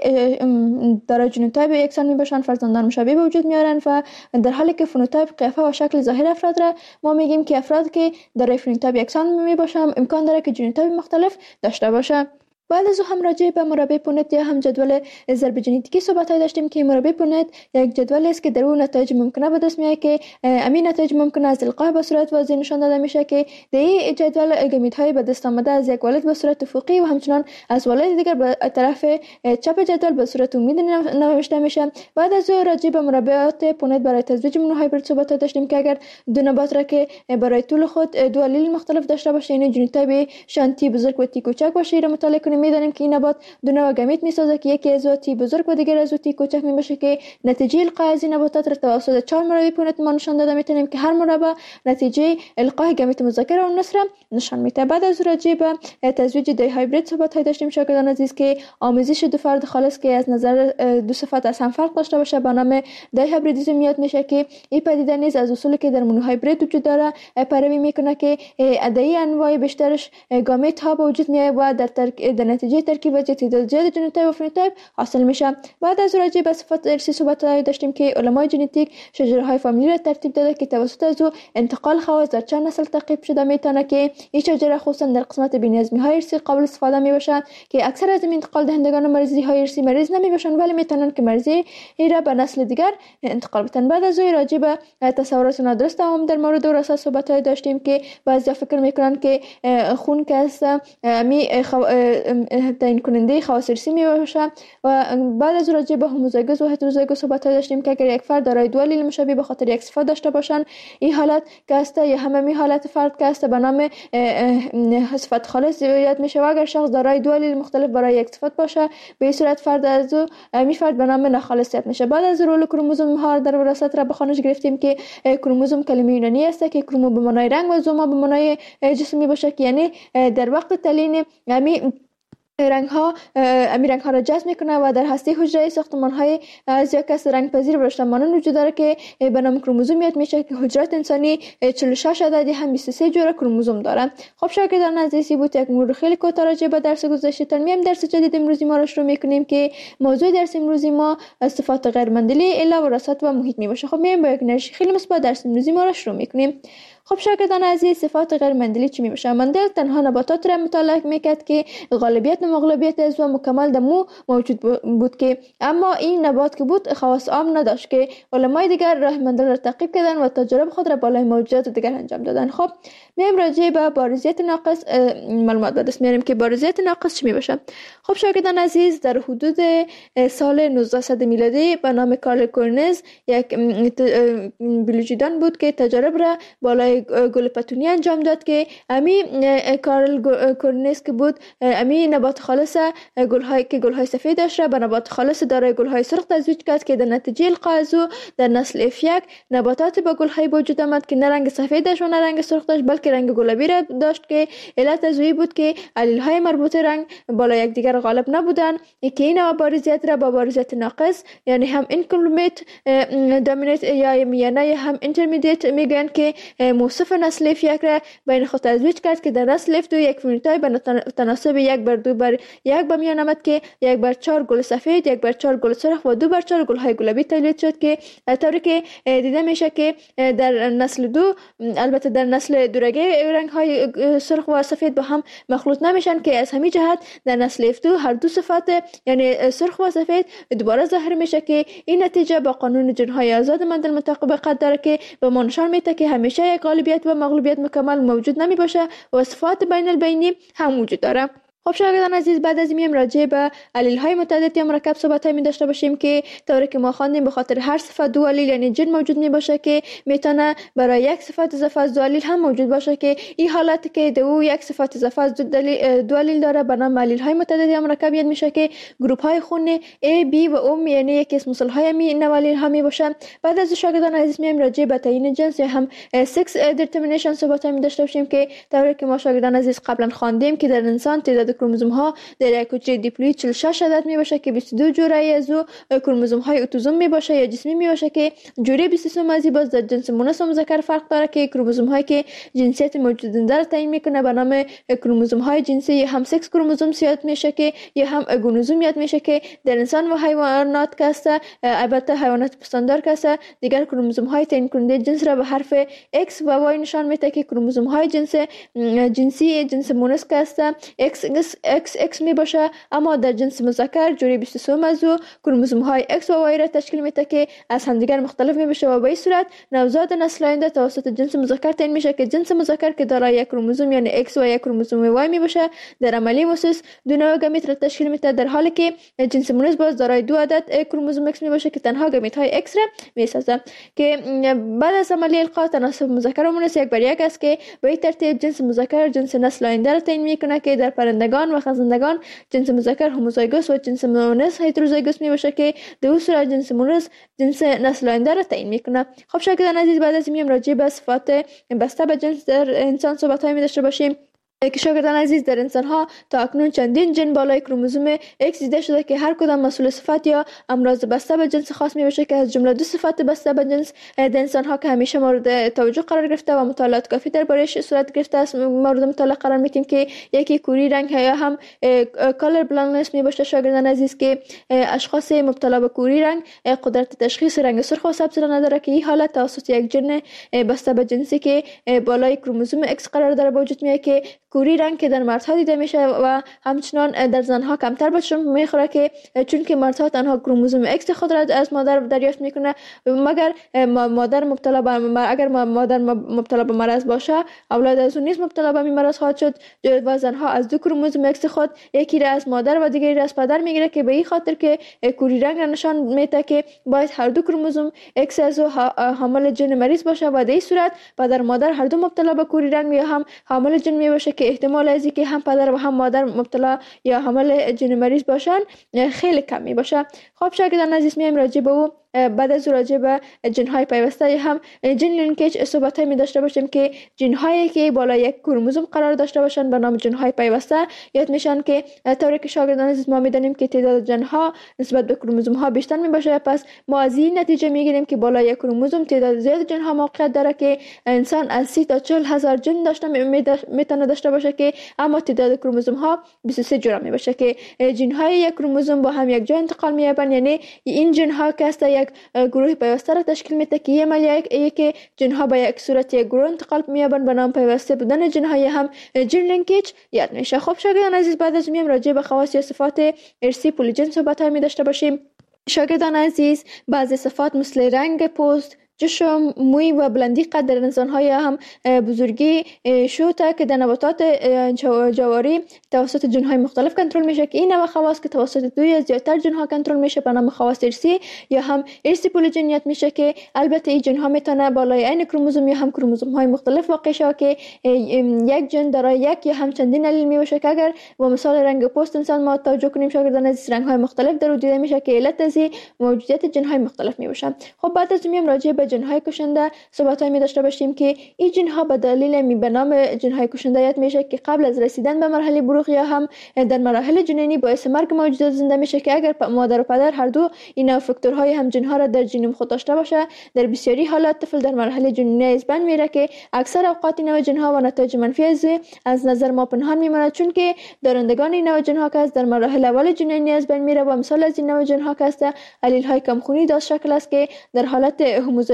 C: دارای ژنوتاپ یکسان میباشند فرزندان مشابه به وجود میارن و در حالی که فنوتاپ قیافه و شکل ظاهر افراد را ما میگیم که افراد که دارای فنوتاپ یکسان میباشند امکان داره که ژنوتاپ مختلف داشته باشه. بعد از هم راجع به مربع پونت یا هم جدول ضرب ژنتیکی صحبت داشتیم که مربع پونت یک جدول است که در اون نتایج ممکنه به دست میاد که امین نتایج ممکنه از القاح به صورت واضح نشان داده میشه که در این جدول گامیت‌های به دست آمده از یک والد به صورت افقی و همچنان از والد دیگر به طرف چپ جدول به صورت عمودی نوشته میشه. بعد از راجع به مربعات پونت برای تزویج مونوهایبرید صحبت داشتیم که اگر دو نبات را که برای طول خود دو الیل مختلف داشته باشه یعنی ژنوتاپ شانتی بزرگ و تی کوچک باشه را مطالعه کنیم میدانیم که این نبات دو نوع گامیت میسازه که یکی از تی بزرگ و دیگر از تی کوچک میباشه که نتیجه القاء از این نباتات را توسط چهار مربع پونت ما نشان داده میتونیم که هر مربع نتیجه القاء گامیت مذکر و مؤنث را نشان میده. بعد از راجع به تزویج دی هایبرید صحبت داشتیم شاگردان عزیز که آمیزش دو فرد خالص که از نظر دو صفت از هم فرق داشته باشه به نام دی هایبریدیسم یاد میشه که این پدیده نیز از اصولی که در مونوهایبرید وجود داره پیروی میکنه که ادعی انواع بیشترش گامیت ها به وجود میاد و در ترک... در نتیجه ترکیب و تعداد زیاد ژنوتاپ و فنوتاپ حاصل میشه. بعد از راجع به صفات ارثی صحبت داشتیم که علمای ژنتیک شجره های فامیلی را ترتیب داده که توسط از او انتقال خواص در چند نسل تعقیب شده میتونه که این شجره خصوصا در قسمت بی‌نظمی های ارثی قابل استفاده میباشه که اکثر از این انتقال دهندگان مریضی های ارثی مریض نمیباشن ولی میتونن که مریضی را به نسل دیگر انتقال بدن. بعد از راجع به تصورات نادرست هم در مورد وراثت صحبت داشتیم که بعضیا فکر میکنن که خون که است می تعیین کننده خواص ارثی میباشه و بعد از راجع به هوموزایگوس و هتروزایگوس صحبت داشتیم که اگر یک فرد دارای دو الیل مشابه به خاطر یک صفت داشته باشن این حالت که است یا همه حالت فرد که است به نام صفت خالص یاد میشه و اگر شخص دارای دو الیل مختلف برای یک صفت باشه به این صورت فرد از می فرد به نام ناخالص یاد میشه. بعد از رول کروموزوم ها در وراثت را به خوانش گرفتیم که کروموزوم کلمه یونانی است که کرومو به معنای رنگ و زوما به معنای جسم میباشه که یعنی در وقت تعلین یعنی رنگ ها امی رنگ ها را جذب میکنه و در هسته حجره ساختمان های از یک کس رنگ پذیر برشته مانند وجود داره که به نام کروموزوم یاد میشه که حجرات انسانی چهل و شش عددی هم بیست و سه جوره کروموزوم داره. خب شاگردان عزیزی بود یک مورد خیلی کوتاه راجع به درس گذشته. میایم درس جدید امروزی ما را شروع میکنیم که موضوع درس امروزی ما صفات غیر مندلی الی وراثت و محیط میباشه. خب میایم با یک انرژی خیلی مثبت درس امروزی ما را شروع میکنیم. خب شاگردان عزیز صفات غیر مندلی چی میشه؟ مندل تنها نباتات را مطالعه میکرد که غالبیت و مغلوبیت از و مکمل در مو موجود بود که اما این نبات که بود خواص عام نداشت که علمای دیگر راه مندل را تعقیب کردن و تجارب خود را بالای موجودات دیگر انجام دادن. خب میایم راجع به بارزیت ناقص معلومات به دست میاریم که بارزیت ناقص چی میشه؟ خب شاگردان عزیز در حدود سال نوزده میلادی به نام کارل کورنز یک بیولوژیدان بود که تجارب را بالای گل پتونی انجام داد که امی کارل کورنز که بود امی نبات خالص گل‌های که گل‌های سفید داشت را به نبات خالص دارای گل‌های سرخ تزویج کرد که در نتیجه القاء از او در نسل اف یک نباتات با گل‌های وجود آمد که نه رنگ سفید داشت و نه رنگ سرخ داشت بلکه رنگ گلابی را داشت که علت از او بود که الیل‌های مربوط رنگ بالا یکدیگر غالب نبودند که این بارزیت را با بارزیت ناقص یعنی هم اینکمپلیت دامینیت یا میانه یا هم اینترمدیت میگن که موصف نسل اف یک را بین خود تزویج کرد که در نسل اف دو یک فنوتاپ به تناسب یک بر دو بر یک به میان آمد که یک بر چهار گل سفید یک بر چهار گل سرخ و دو بر چهار گل های گلابی تولید شد که طوری که دیده میشه که در نسل دو البته در نسل دورگه رنگ های سرخ و سفید با هم مخلوط نمیشن که از همین جهت در نسل اف دو هر دو صفات یعنی سرخ و سفید دوباره ظاهر میشه که این نتیجه با قانون جن های آزاد مندل مطابقت داره که به ما نشان میده که همیشه یک غالبیت و مغلوبیت مکمل موجود نمی باشه و صفات بین البینی هم وجود داره. خب شاگردان عزیز، بعد از این راجع به علیل های متعدد یا مرکب صحبت های می داشته باشیم که طوری که ما خواندیم به خاطر هر صفت دو علیل یعنی جن موجود می باشه که میتونه برای یک صفت اضافه از دو علیل هم موجود باشه که این حالت که دو یک صفت اضافه از دو علیل داره به نام علیل های متعدد یا مرکب یاد میشه که گروپ های خون A B و O یعنی یک اسم مثال های می نوالیل ها می باشه. بعد از شاگردان عزیز میایم راجع به تعیین جنس یا هم سکس دیترمینیشن صحبت های می داشته باشیم که طوری که ما شاگردان عزیز قبلا خواندیم که در انسان تعداد کروموزوم ها در یک حجره دیپلوید چهل و شش عدد می باشه که بیست و دو جوره از کروموزوم های اتوزوم می باشه یا جسمی می باشه که جوره بیست و سه مازی باز در جنس مؤنث و مذکر فرق داره که کروموزوم هایی که جنسیت موجودنده را تعیین میکنه به نام کروموزوم های جنسی یا هم سکس کروموزوم یاد میشه که یا هم گونوزوم یاد میشه که در انسان و حیوانات که است، البته حیوانات پستاندار که است، دیگر کروموزوم های تعیین کننده جنس را به حرف X و Y نشان میده که کروموزوم های جنس جنسی جنس مؤنث که است X X X می باشه، اما در جنس مذکر جوری بیست و سه موضوع کروموزوم های X و Y را تشکیل میده که از همدیگر مختلف می باشه و به این صورت نوزاد نسل آینده توسط جنس مذکر تعیین میشه که جنس مذکر که دارای یک کروموزوم یعنی X و یک کروموزوم Y می باشه در عملی اساس دو نوع گامیت را تشکیل میده، در حالی که جنس مؤنث باز دارای دو عدد کروموزوم X می باشه که تنها گامیت های X را میسازه که بعد از عملی القا تناسب مذکر و مؤنث یک بر یک است که به این ترتیب جنس مذکر جنس نسل آینده را تعیین میکنه که در پرندگان و خزندگان جنس مذکر هوموزایگوس و جنس مؤنث هتروزایگوس می باشه که در اون صورت جنس مؤنث جنس نسل آینده را تعیین میکنه. خب شاگردان عزیز، بعد از این راجع به صفات بسته به جنس در انسان صحبت های می داشته باشیم که شاگردان عزیز در انسان ها تا اکنون چندین جن بالای کروموزوم X دیده شده که هر کدام مسئول صفت یا امراض بسته به جنس خاص می باشه که از جمله دو صفت بسته به جنس در انسان ها که همیشه مورد توجه قرار گرفته و مطالعات کافی دربارش صورت گرفته است مورد مطالعه قرار میدیم که یکی کوری رنگ یا هم کالر بلایندنس می باشه شاگردان عزیز که اشخاص مبتلا به کوری رنگ قدرت تشخیص رنگ سرخ و سبز را نداره که این حالت توسط یک جن بسته به جنسی که بالای کروموزوم X قرار داره به وجود میاد که کوری رنگ که در مردها دیده میشه و همچنان در زنها کمتر به چشم میخوره که چون که مردها تنها کروموزوم X خود را از مادر دریافت میکنه مگر مادر مبتلا به اگر مادر مبتلا به مرض باشه اولاد از اون نیز مبتلا به مرض خواهد شد و زنها از دو کروموزوم X خود یکی را از مادر و دیگری را از پدر میگیره که به این خاطر که کوری رنگ نشان میده که باید هر دو کروموزوم X از حامل جن مریض باشه و در این صورت پدر مادر هر دو مبتلا به کوری رنگ یا هم حامل جن می باشه که احتمال از اینکه هم پدر و هم مادر مبتلا یا حامل جن مریض باشن خیلی کم می باشه. خب شاگردان عزیز میایم راجع به او بعد از راجع به جن های پیوسته هم جن لینکیج صحبت می داشته باشیم که جن هایی که بالای یک کروموزوم قرار داشته باشند به نام جن های پیوسته یاد میشن که طوری که شاگردان عزیز ما میدونیم که تعداد جن ها نسبت به کروموزوم ها بیشتر می باشه، پس ما از این نتیجه میگیریم که بالای یک کروموزوم تعداد زیاد جن ها موقعیت داره که انسان از سی تا چهل هزار جن داشته میتونه داشته باشه که اما تعداد کروموزوم ها بیست و سه جوره می باشه که جن های یک کروموزوم با هم یک جا انتقال می‌یابند، یعنی این جن ها که است یک گروه پیوسته را تشکیل میده که عمل یک که جن ها به یک صورت یک گروه انتقال می‌یابند به نام پیوسته بودن جن های هم جن لینکیج یاد میشه. خب شاگردان عزیز، بعد از میم راجع به خواص یا صفات ارثی پولیجن صحبت های می داشته باشیم. شاگردان عزیز، بعضی صفات مثل رنگ پوست، چشم، موی و بلندی قد در انسان‌های هم بزرگی شوته که در نباتات جواری توسط جن‌های مختلف کنترل میشه که این نوع خواص که توسط دو یا زیادتر جن‌ها کنترل میشه به نام خواص ارثی یا هم ارثی پولیجنیت میشه که البته این جن‌ها میتونه بالای عین کروموزوم یا هم کروموزوم‌های مختلف واقع شه که یک جن دارای یک یا هم چندین علیل میشه که اگر با مثال رنگ پوست انسان ما توجه کنیم شاگردان از رنگ‌های مختلف در دیده میشه که علت از موجودیت جن‌های مختلف میباشن. خب بعد از میم راجع به جن‌های کشنده صحبت‌هایی می داشته باشیم که این جن‌ها به دلیل می به نام جن‌های کشنده یاد میشه که قبل از رسیدن به مرحله بلوغ یا هم در مراحل جنینی باعث مرگ موجودات زنده میشه که اگر مادر و پدر هر دو این فاکتورهای هم جن‌ها را در ژنوم خود داشته باشه در بسیاری حالات طفل در مرحله جنینی از بین میره که اکثر اوقات این نوع جن‌ها و نتایج منفی از از نظر ما پنهان میمونه چون که دارندگان این نوع جن‌ها که در مراحل اول جنینی از بین میره و مثال از این نوع جن‌ها که است علیل‌های کمخونی داشت شکل است که در حالت هوموزایگوس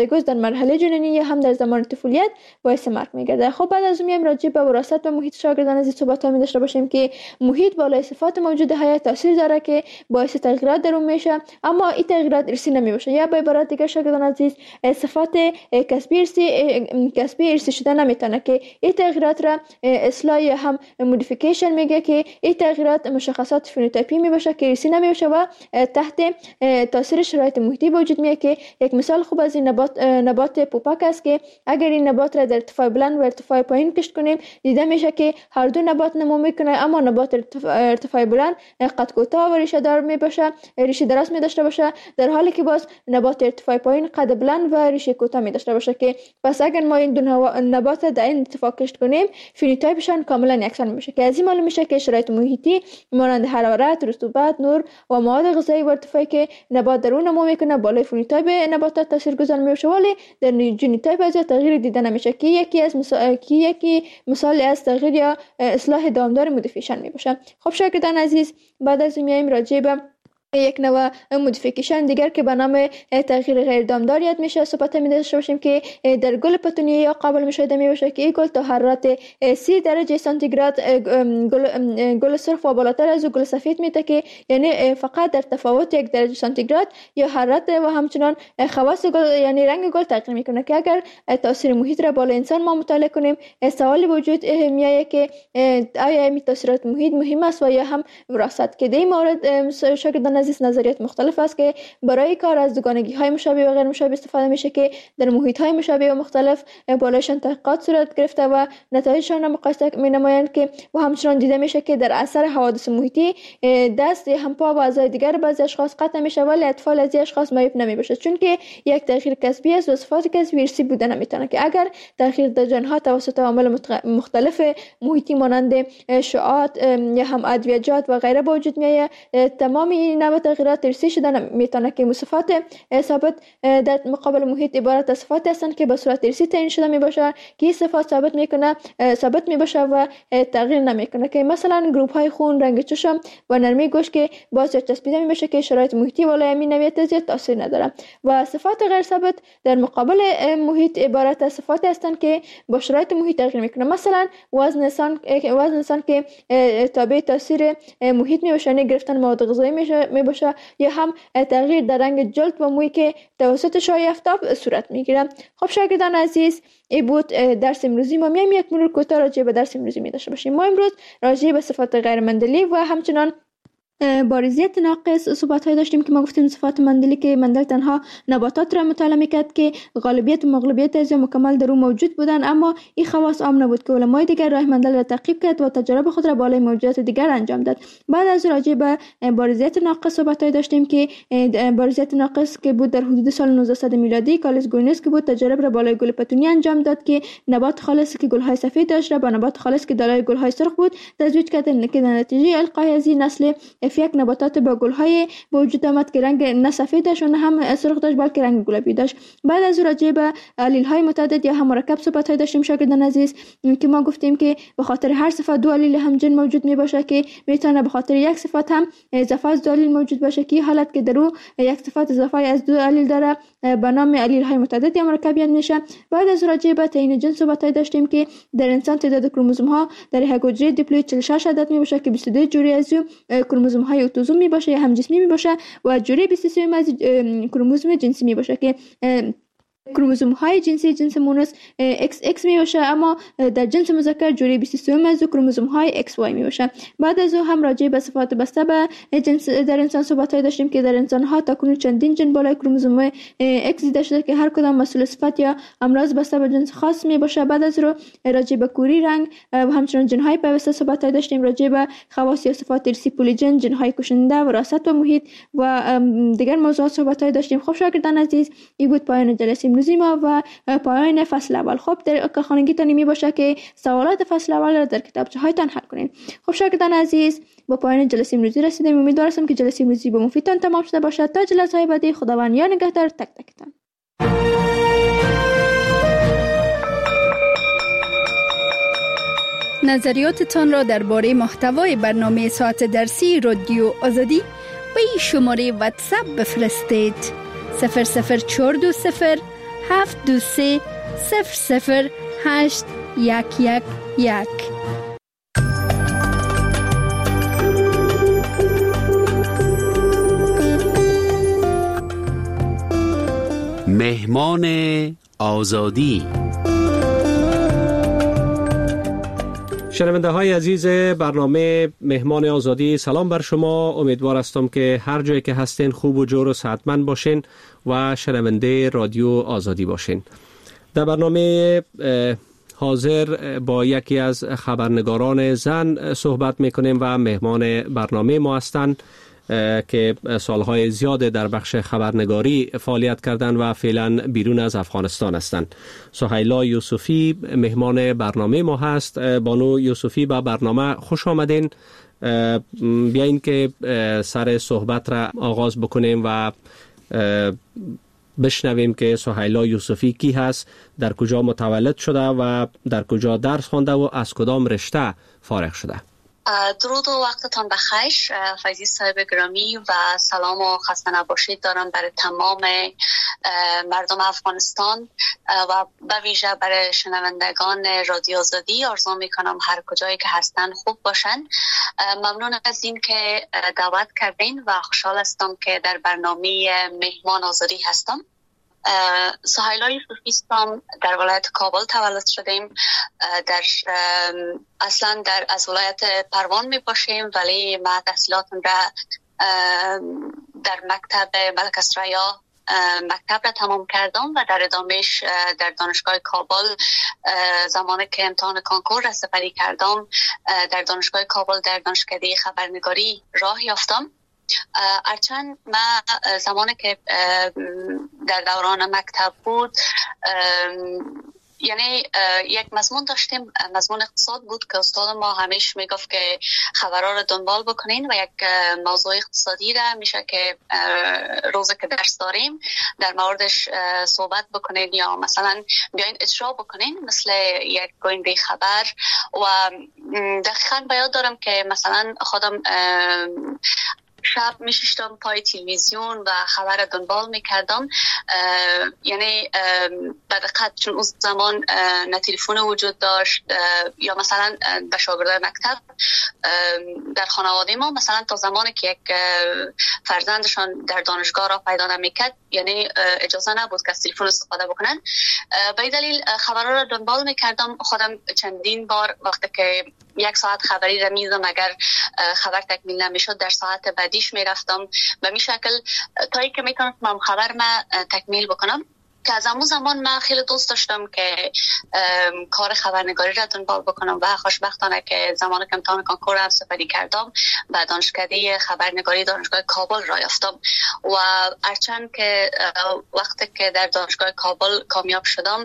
C: زایگوز در مرحله جنینی یا هم در زمان طفولیت باعث مرگ میگرده. خب بعد از اون میایم راجع به وراثت و محیط شاگردان عزیز صحبت می داشته باشیم که محیط بالای صفات موجود حیات تاثیر داره که باعث تغییرات در اون میشه، اما این تغییرات ارثی نمی باشه. یا به عبارت دیگه شاگردان عزیز صفات کسبی ارثی کسبی ارثی شده نمیتونه که این تغییرات را اصلاح یا هم مودیفیکیشن میگه که این تغییرات مشخصات فنوتیپی می باشه که ارثی نمی باشه و تحت تاثیر شرایط محیطی وجود میاد. که یک مثال خوب از این نبات نبات پوپک است که اگر این نبات را در ارتفاع بلند و ارتفاع پایین کشت کنیم دیده میشه که هر دو نبات نمو میکنه، اما نبات ارتفاع, ارتفاع بلند قد کوتاه و ریشه دار می باشه، ریشه دراز می داشته باشه، در حالی که باز نبات ارتفاع پایین قد بلند و ریشه کوتاه می داشته باشه. که پس اگر ما این دو نبات در این ارتفاع کشت کنیم فنوتیپشان کاملا یکسان میشه. که از این معلوم میشه که شرایط محیطی مانند حرارت، رطوبت، نور و مواد غذایی و ارتفاعی که نبات در اون نمو میکنه بالای فنوتیپ نباتات تاثیرگذار میشه، ولی در ژنوتیپ از تغییر دیده نمیشه که یکی از مثال که یکی مثال از تغییر یا اصلاح دامدار مودیفیکیشن می باشه. خب شاگردان عزیز بعد از این میایم راجع به یک نوع مودیفیکیشن دیگر که به نام تغییر غیر دامدار یاد میشه صحبت می داشته باشیم که در گل پتونیه یا قابل مشاهده می باشه که این گل تا حرارت سی درجه سانتیگراد گل گل سرخ و بالاتر از گل سفید میته، که یعنی فقط در تفاوت یک درجه سانتیگراد یا حرارت و همچنان خواص گل یعنی رنگ گل تغییر میکنه. که اگر تاثیر محیط را بالا انسان ما مطالعه کنیم سوالی وجود میاد که آیا این تاثیرات محیط مهم است و یا هم وراثت. که در این مورد شاگردان عزیز نظریات مختلف است که برای کار از دوگانگی های مشابه و غیر مشابه استفاده میشه که در محیط های مشابه و مختلف بالایشان تحقیقات صورت گرفته و نتایجشان را مقایسه می نمایند. که و همچنان دیده میشه که در اثر حوادث محیطی دست هم پا و اعضای دیگر بعضی اشخاص قطع میشه ولی اطفال از این اشخاص معیوب نمی بشه، چون که یک تغییر کسبی است و صفات کسبی ارثی بوده نمیتونه. که اگر تغییر در ژن ها توسط عوامل مختلف محیطی مانند شعاعات یا هم ادویه‌جات و غیره به وجود میاد تمام این تغییرات ارثی شده میتونه. که مصفات ثابت در مقابل محیط عبارت از صفات هستند که به صورت ارثی تعیین شده می باشه که این صفات ثابت میکنه ثابت می باشه و تغییر نمیکنه. که مثلا گروپ های خون، رنگ چشم و نرمی گوشت که باعث چسبیده می بشه که شرایط محیطی بالای همین نوعیت زیاد تاثیر نداره. و صفات غیر ثابت در مقابل محیط عبارت از صفات هستند که با شرایط محیط تغییر میکنه. مثلا وزن انسان وزن انسان که تابع تاثیر محیط می باشه، گرفتن مواد غذایی می باشه یا هم تغییر در رنگ جلد و موی که توسط شعاع آفتاب صورت میگیره. خب شاگردان عزیز این بود درس امروزی ما. میایم یک مرور کوتاه راجع به درس امروزی می داشته باشیم. ما امروز راجع به صفات غیر مندلی و همچنان بارزیت ناقص صحبت های داشتیم که ما گفتیم صفات مندلی که مندل تنها نباتات را مطالعه میکرد که غالبیت و مغلوبیت از مکمل در او موجود بودن، اما این خواص عام نبود. که علمای دیگر راه مندل را تعقیب کرد و تجارب خود را بالای موجودات دیگر انجام داد. بعد از راجع به بارزیت ناقص صحبت های داشتیم که بارزیت ناقص که بود در حدود سال نوزده میلادی کارلس گوینس که بود تجارب را بالای گل پتونی انجام داد که نبات خالص که گل های سفید داشت را با نبات خالص که دارای گل های سرخ بود تزویج کرد که در نتیجه القای از این نسل یک نباتات با گل‌های به وجود آمد که رنگ نه سفید داشت و نه هم سرخ داشت بلکه رنگ گلابی داشت. بعد از راجع به علیل‌های متعدد یا هم مرکب صحبت‌های داشتیم شاگردان عزیز که ما گفتیم که به خاطر هر صفت دو علیل همجنس موجود میباشه که میتونه به خاطر یک صفت هم اضافه از دو علیل موجود باشه که حالت که در او یک صفت اضافه از دو علیل داره به نام علیل‌های متعدد یا مرکب یاد میشه. بعد از راجع به تعیین جنس صحبت‌های داشتیم که در انسان تعداد کروموزوم‌ها در یک حجره دیپلوید چهل و شش عدد میباشه که بیست و دو جوری از کروموزوم‌های اتوزوم می باشه یا هم جسمی می باشه و جوری بیست و سه از کروموزوم جنسی می باشه که کروموزوم های جنسی جنس مونس ایکس ایکس می باشه، اما در جنس مذکر جوری بیست و سه از کروموزوم های ایکس وای می باشه. بعد از او هم راجع به صفات بسته به جنس در انسان صحبت داشتیم که در انسان ها تاکنون چندین جن بالای کروموزوم ایکس دیده شده که هر کدام مسئول صفت یا امراض بسته به جنس خاص می باشه. بعد از رو راجع به کوری رنگ و همچنین جن های پیوسته صحبت داشتیم راجع به خواص یا صفات ارثی پولیجن، جن های کشنده، وراثت و محیط و دیگر موضوعات صحبت داشتیم. خب شاگردان عزیز این بود پایان جلسه امروزی ما و پایان فصل اول. خب در کارخانگیتان می باشه که سوالات فصل اول را در کتابچه هایتان حل کنید. خب شاگردان عزیز با پایان جلسه امروزی رسیدیم. امیدوارم که جلسه امروزی به مفیدتان تمام شده باشد. تا جلسه های بعدی خداوند یار نگهدار تک تکتان.
D: نظریاتتان را درباره محتوای برنامه ساعت درسی رادیو آزادی به این شماره واتساپ بفرستید: صفر صفر چهار دو صفر هفت دو سه صفر صفر هشت یک یک یک.
E: مهمان آزادی.
F: شنونده های عزیز برنامه مهمان آزادی، سلام بر شما. امیدوار هستم که هر جایی که هستین خوب و جور و صحتمند باشین و شنونده رادیو آزادی باشین. در برنامه حاضر با یکی از خبرنگاران زن صحبت میکنیم و مهمان برنامه ما هستند که سالهای زیاد در بخش خبرنگاری فعالیت کردند و فعلا بیرون از افغانستان هستند. سهیلا یوسفی مهمان برنامه ما هست. بانو یوسفی به برنامه خوش آمدین. بیاین که سر صحبت را آغاز بکنیم و بشنویم که سهیلا یوسفی کی هست، در کجا متولد شده و در کجا درس خوانده و از کدام رشته فارغ شده.
G: درود و وقتتان بخیر فیضی صاحب گرامی و سلام و خسته نباشید دارم برای تمام مردم افغانستان و به ویژه برای شنوندگان رادیو آزادی. آرزو میکنم هر کجایی که هستن خوب باشن. ممنون از این که دعوت کردین و خوشحال هستم که در برنامه مهمان آزادی هستم. سهیلا یوسفی هستم، در ولایت کابل تولد شدیم. در اصلا در از ولایت پروان می باشیم، ولی ما تحصیلاتم را در مکتب ملک اسریا مکتب را تمام کردم و در ادامهش در دانشگاه کابل زمانی که امتحان کنکور را سپری کردم در دانشگاه کابل در دانشکده خبرنگاری راه یافتم. هرچند ما زمانی که در دوران مکتب بود یعنی یک مضمون داشتیم، مضمون اقتصاد بود که استاد ما همیشه میگفت که خبرها رو دنبال بکنین و یک موضوع اقتصادی را میشه که روزی که درس داریم در موردش صحبت بکنین یا مثلا بیاین اجرا بکنین مثل یک گوینده خبر. و دقیقاً به یاد دارم که مثلا خودم شب میشیشتم پای تلویزیون و خبر دنبال میکردم. یعنی به دقت چون اون زمان نه تلفن وجود داشت یا مثلا به شاگردای مکتب در خانواده ما مثلا تا زمانی که یک فرزندشان در دانشگاه را پیدا نمیکرد یعنی اجازه نبود که از تلفن استفاده بکنن. به دلیل خبرها را دنبال میکردم. خودم چندین بار وقتی که یک ساعت خبری را میزدم اگر خبر تکمیل نمیشد در ساعت بعدیش میرفتم به می شکل تا که میتونستم خبر ما تکمیل بکنم. که از همون زمان من خیلی دوست داشتم که کار خبرنگاری را دنبال بکنم و خوشبختانه که زمانی که امتحان کنکور هم سپری کردم و دانشکده خبرنگاری دانشگاه کابل را یافتم. و هرچند که وقتی که در دانشگاه کابل کامیاب شدم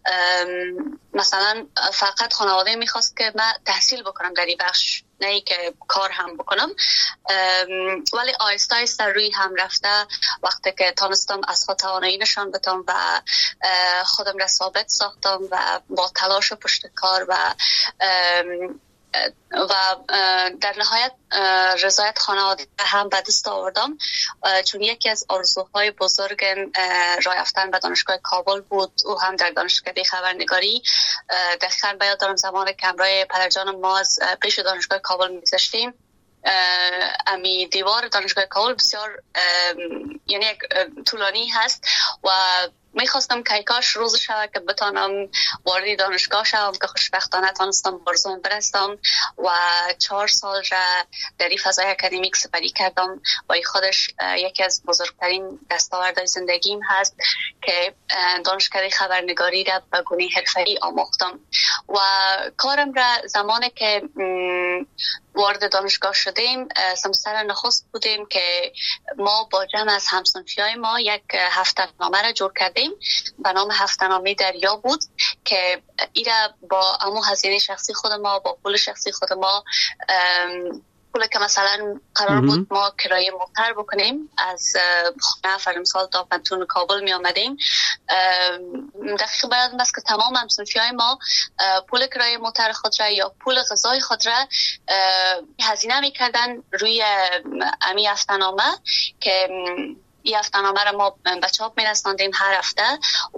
G: مثلا فقط خانواده میخواست که من تحصیل بکنم در این بخش، نه ای که کار هم بکنم. ولی آیسته آیسته روی هم رفته وقتی که تانستم از خود توانایی نشان بدم و خودم را ثابت ساختم و با تلاش و پشت کار و و در نهایت رضایت خانواده هم به دست آوردم، چون یکی از آرزوهای بزرگ راه یافتن به دانشگاه کابل بود. او هم در دانشکده خبرنگاری. دقیقاً به یاد دارم زمانی که همراه پدرجانم ما از پیش دانشگاه کابل می‌گذشتیم، امی دیوار دانشگاه کابل بسیار یعنی یک طولانی هست و میخواستم که کاش روز شود که بتانم وارد دانشگاه شوم که خوشبختانه تانستم برزوم برستم و چهار سال را در این فضای اکادمیک سپری کردم و این خودش یکی از بزرگترین دستاوردهای زندگیم هست که دانشکده خبرنگاری را به گونه حرفه‌ای آموختم. و کارم را زمانی که وارد دانشگاه شدیم سمستر نخست بودیم که ما با جمع از همصنفیای ما یک هفته‌نامه را جور کردیم به نام هفته‌نامه دریا بود که ایرا با امو هزینه شخصی خود ما با پول شخصی خود ما پول که مثلا قرار بود ما کرایه موتر بکنیم از خانه فرمسال تا پنتون کابل می آمدیم. دقیق باید است که تمام همصنفیای ما پول کرایه موتر خود را یا پول غذای خود را هزینه می کردن روی امی هفته‌نامه که این هفته‌نامه را ما به چاپ می رساندیم هر هفته و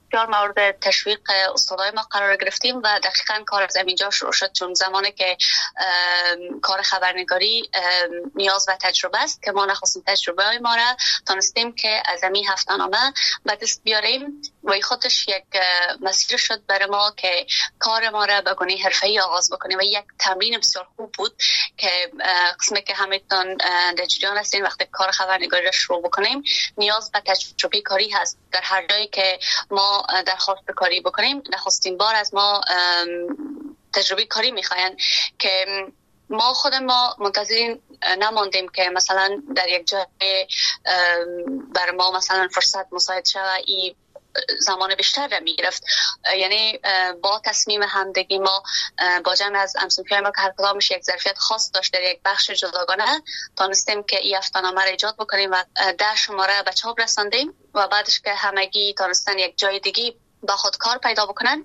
G: بسیار مورد تشویق استادای ما قرار گرفتیم و دقیقاً کار از اینجا شروع شد، چون زمانی که کار خبرنگاری نیاز و تجربه است که ما نخواستیم تجربه ما را تونستیم که از این هفته‌نامه به دست بیاریم و این خودش یک مسیر شد برای ما که کار ما را به گونه حرفه‌ای آغاز بکنیم و یک تمرین بسیار خوب بود که قسمی که همتون در جریان هستین وقتی کار خبرنگاری را شروع بکنیم نیاز به تجربه کاری هست. در هر جایی که ما درخواست کاری بکنیم نخستین بار از ما تجربه کاری میخواین که ما خود ما منتظر نماندیم که مثلا در یک جای بر ما مثلا فرصت مساعد شود ای زمان بیشتر را میگرفت. یعنی با تصمیم همدگی ما با جمع از همسنفیای ما که هر کدامش یک ظرفیت خاص داشت در یک بخش جداگانه تانستیم که این هفته‌نامه را ایجاد بکنیم و ده شماره به چاپ رساندیم و بعدش که همگی تانستن یک جای دیگه با خود کار پیدا بکنن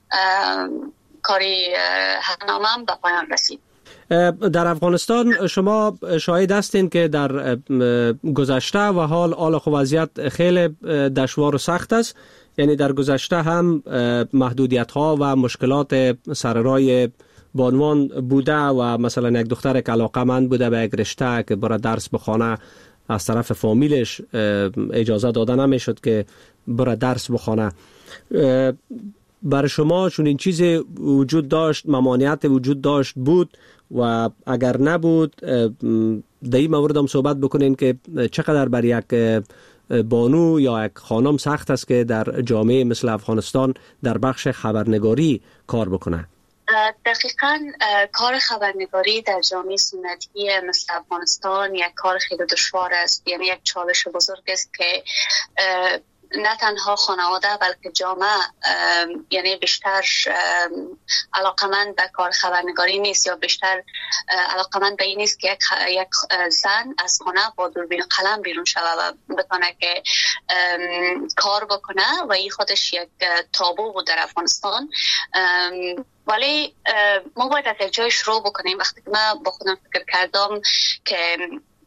G: کاری هفته‌نامه هم به پایان رسید.
F: در افغانستان شما شاهد هستین که در گذشته و حال حال وضعیت خیلی دشوار و سخت است. یعنی در گذشته هم محدودیت ها و مشکلات سر راه بانوان بوده و مثلا یک دختر که علاقه‌مند بوده به یک رشته که برای درس بخونه از طرف فامیلش اجازه داده نمیشد که برای درس بخونه. برای شما چون این چیز وجود داشت، ممانعت وجود داشت بود و اگر نبود در این مورد هم صحبت بکنین که چقدر بر یک بانو یا یک خانم سخت است که در جامعه مثل افغانستان در بخش خبرنگاری کار بکنه؟
G: دقیقاً کار خبرنگاری در جامعه سنتی مثل افغانستان یک کار خیلی دشوار است. یعنی یک چالش بزرگ است که نه تنها خانواده بلکه جامعه یعنی بیشتر علاقمند به کار خبرنگاری نیست یا بیشتر علاقمند به این نیست که یک, یک زن از خانه با دوربین قلم بیرون شود و بتونه که کار بکنه و این خودش یک تابو بود در افغانستان. ولی ما باید از یک جای شروع بکنیم. وقتی که من با خودم فکر کردم که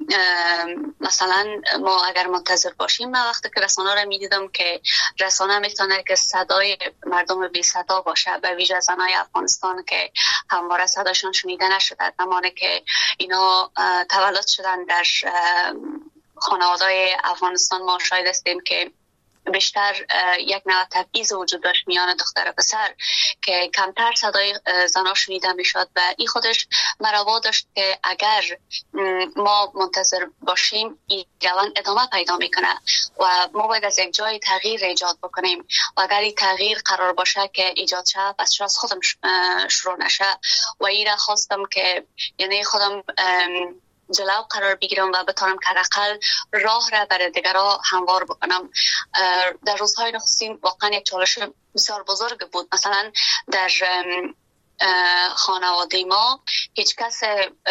G: مثلا ما اگر منتظر باشیم، من وقتی که رسانه را میدیدم که رسانه میتونه که صدای مردم بی صدا باشه، به ویژه زنای افغانستان که همواره صداشون شنیده نشده، زمانی که اینا تولد شدن در خانواده‌های افغانستان ما شاهد هستیم که بیشتر یک نوع تبعیض وجود داشت میان دختر و پسر که کمتر صدای زنا شنیده میشد و این خودش مرا داشت که اگر ما منتظر باشیم این روند ادامه پیدا میکنه و ما باید از یک جای تغییر ایجاد بکنیم و اگر این تغییر قرار باشه که ایجاد شه پس چرا از خودم شروع نشه و این را خواستم که یعنی خودم جلو قرار بگیرم و بتونم که حداقل راه را برای دیگران هموار بکنم. در روزهای نخستین واقعا یک چالش بسیار بزرگ بود. مثلا در خانواده ما هیچ کس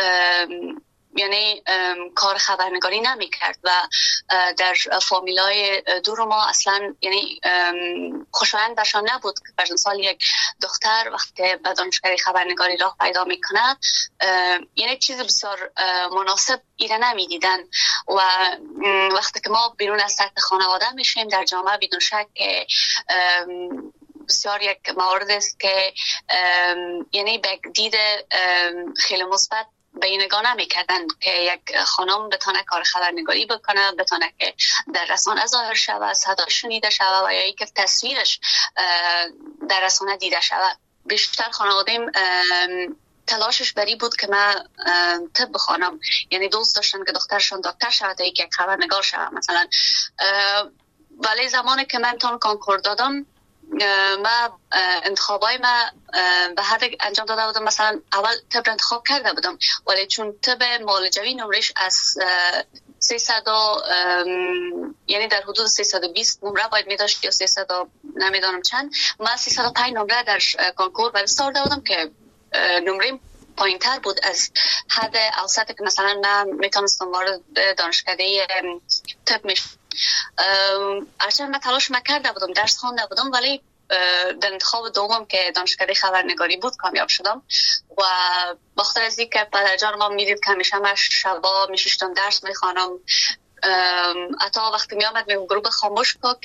G: یعنی کار خبرنگاری نمی کرد و در فامیلای دور ما اصلا یعنی خوشایند برشان نبود که برشان سال یک دختر وقتی به دانشگاه خبرنگاری راه پیدا می کند یعنی چیز بسیار مناسب ایره نمی دیدن و وقتی که ما بیرون از سطح خانواده میشیم در جامعه بدون شک که بسیار یک مورد است که یعنی به دید خیلی مثبت به این نگاه نمی‌کردن که یک خانم بتونه کار خبرنگاری بکنه، بتونه که در رسانه ظاهر شود، صداش شنیده شود و یا اینکه تصویرش در رسانه دیده شود. بیشتر خانواده‌ام تلاشش بری بود که من طب بخوانم، یعنی دوست داشتن که دخترشون دکتر شود تا یک خبرنگار شود مثلا. ولی زمانی که من تون کنکور دادم من انتخابای من به حد انجام داده بودم، مثلا اول طب انتخاب کرده بودم ولی چون طب معالجوی نمرش از سیصد یعنی در حدود سیصد و بیست نمره باید می داشت یا سیصد نمیدانم چند، من سیصد و پنج نمره در کنکور به دست آورده بودم که نمره پایین تر بود از حد اوسطی که مثلا من میتونستم وارد دانشکده طب میشم. هرچند من تلاش نکرده بودم، درس خوانده بودم ولی در انتخاب دوم که دانشکده خبرنگاری بود کامیاب شدم و بخاطر از اینکه پدرجان ما میدید که همیشه من شبا میشیشتم درس میخوانم، حتی وقتی میامد میگم گروه خاموش کو که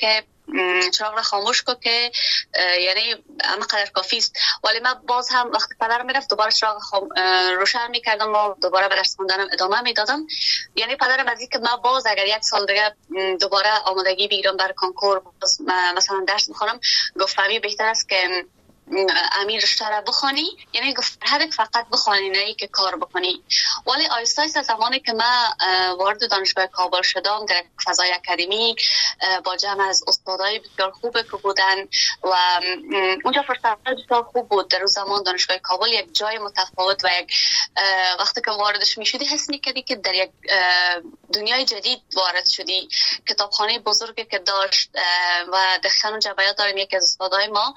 G: چراغ را خاموش کن که یعنی همه قدر کافی است. ولی من باز هم وقتی پدرم میرفت دوباره چراغ خام... روشن میکردم و دوباره به درس خوندنم ادامه میدادم. یعنی پدرم از اینکه من باز اگر یک سال دیگه دوباره آمادگی بگیرم برای کنکور مثلا درس میخونم، گفت فهمی بهتر است که امیر رشته را بخوانی، یعنی گفت هدک فقط بخوانی نه ای که کار بکنی. ولی آیسته آیسته زمانی که من وارد دانشگاه کابل شدم در فضای اکادمیک با جمع از استادای بسیار خوبه که بودن و اونجا فرصت بسیار خوب بود. در اون زمان دانشگاه کابل یک جای متفاوت و یک وقتی که واردش میشدی حس میکردی که در یک دنیای جدید وارد شدی. کتابخانه بزرگی که داشت و دقیقاً اونجا بیاد داریم یکی از استادای ما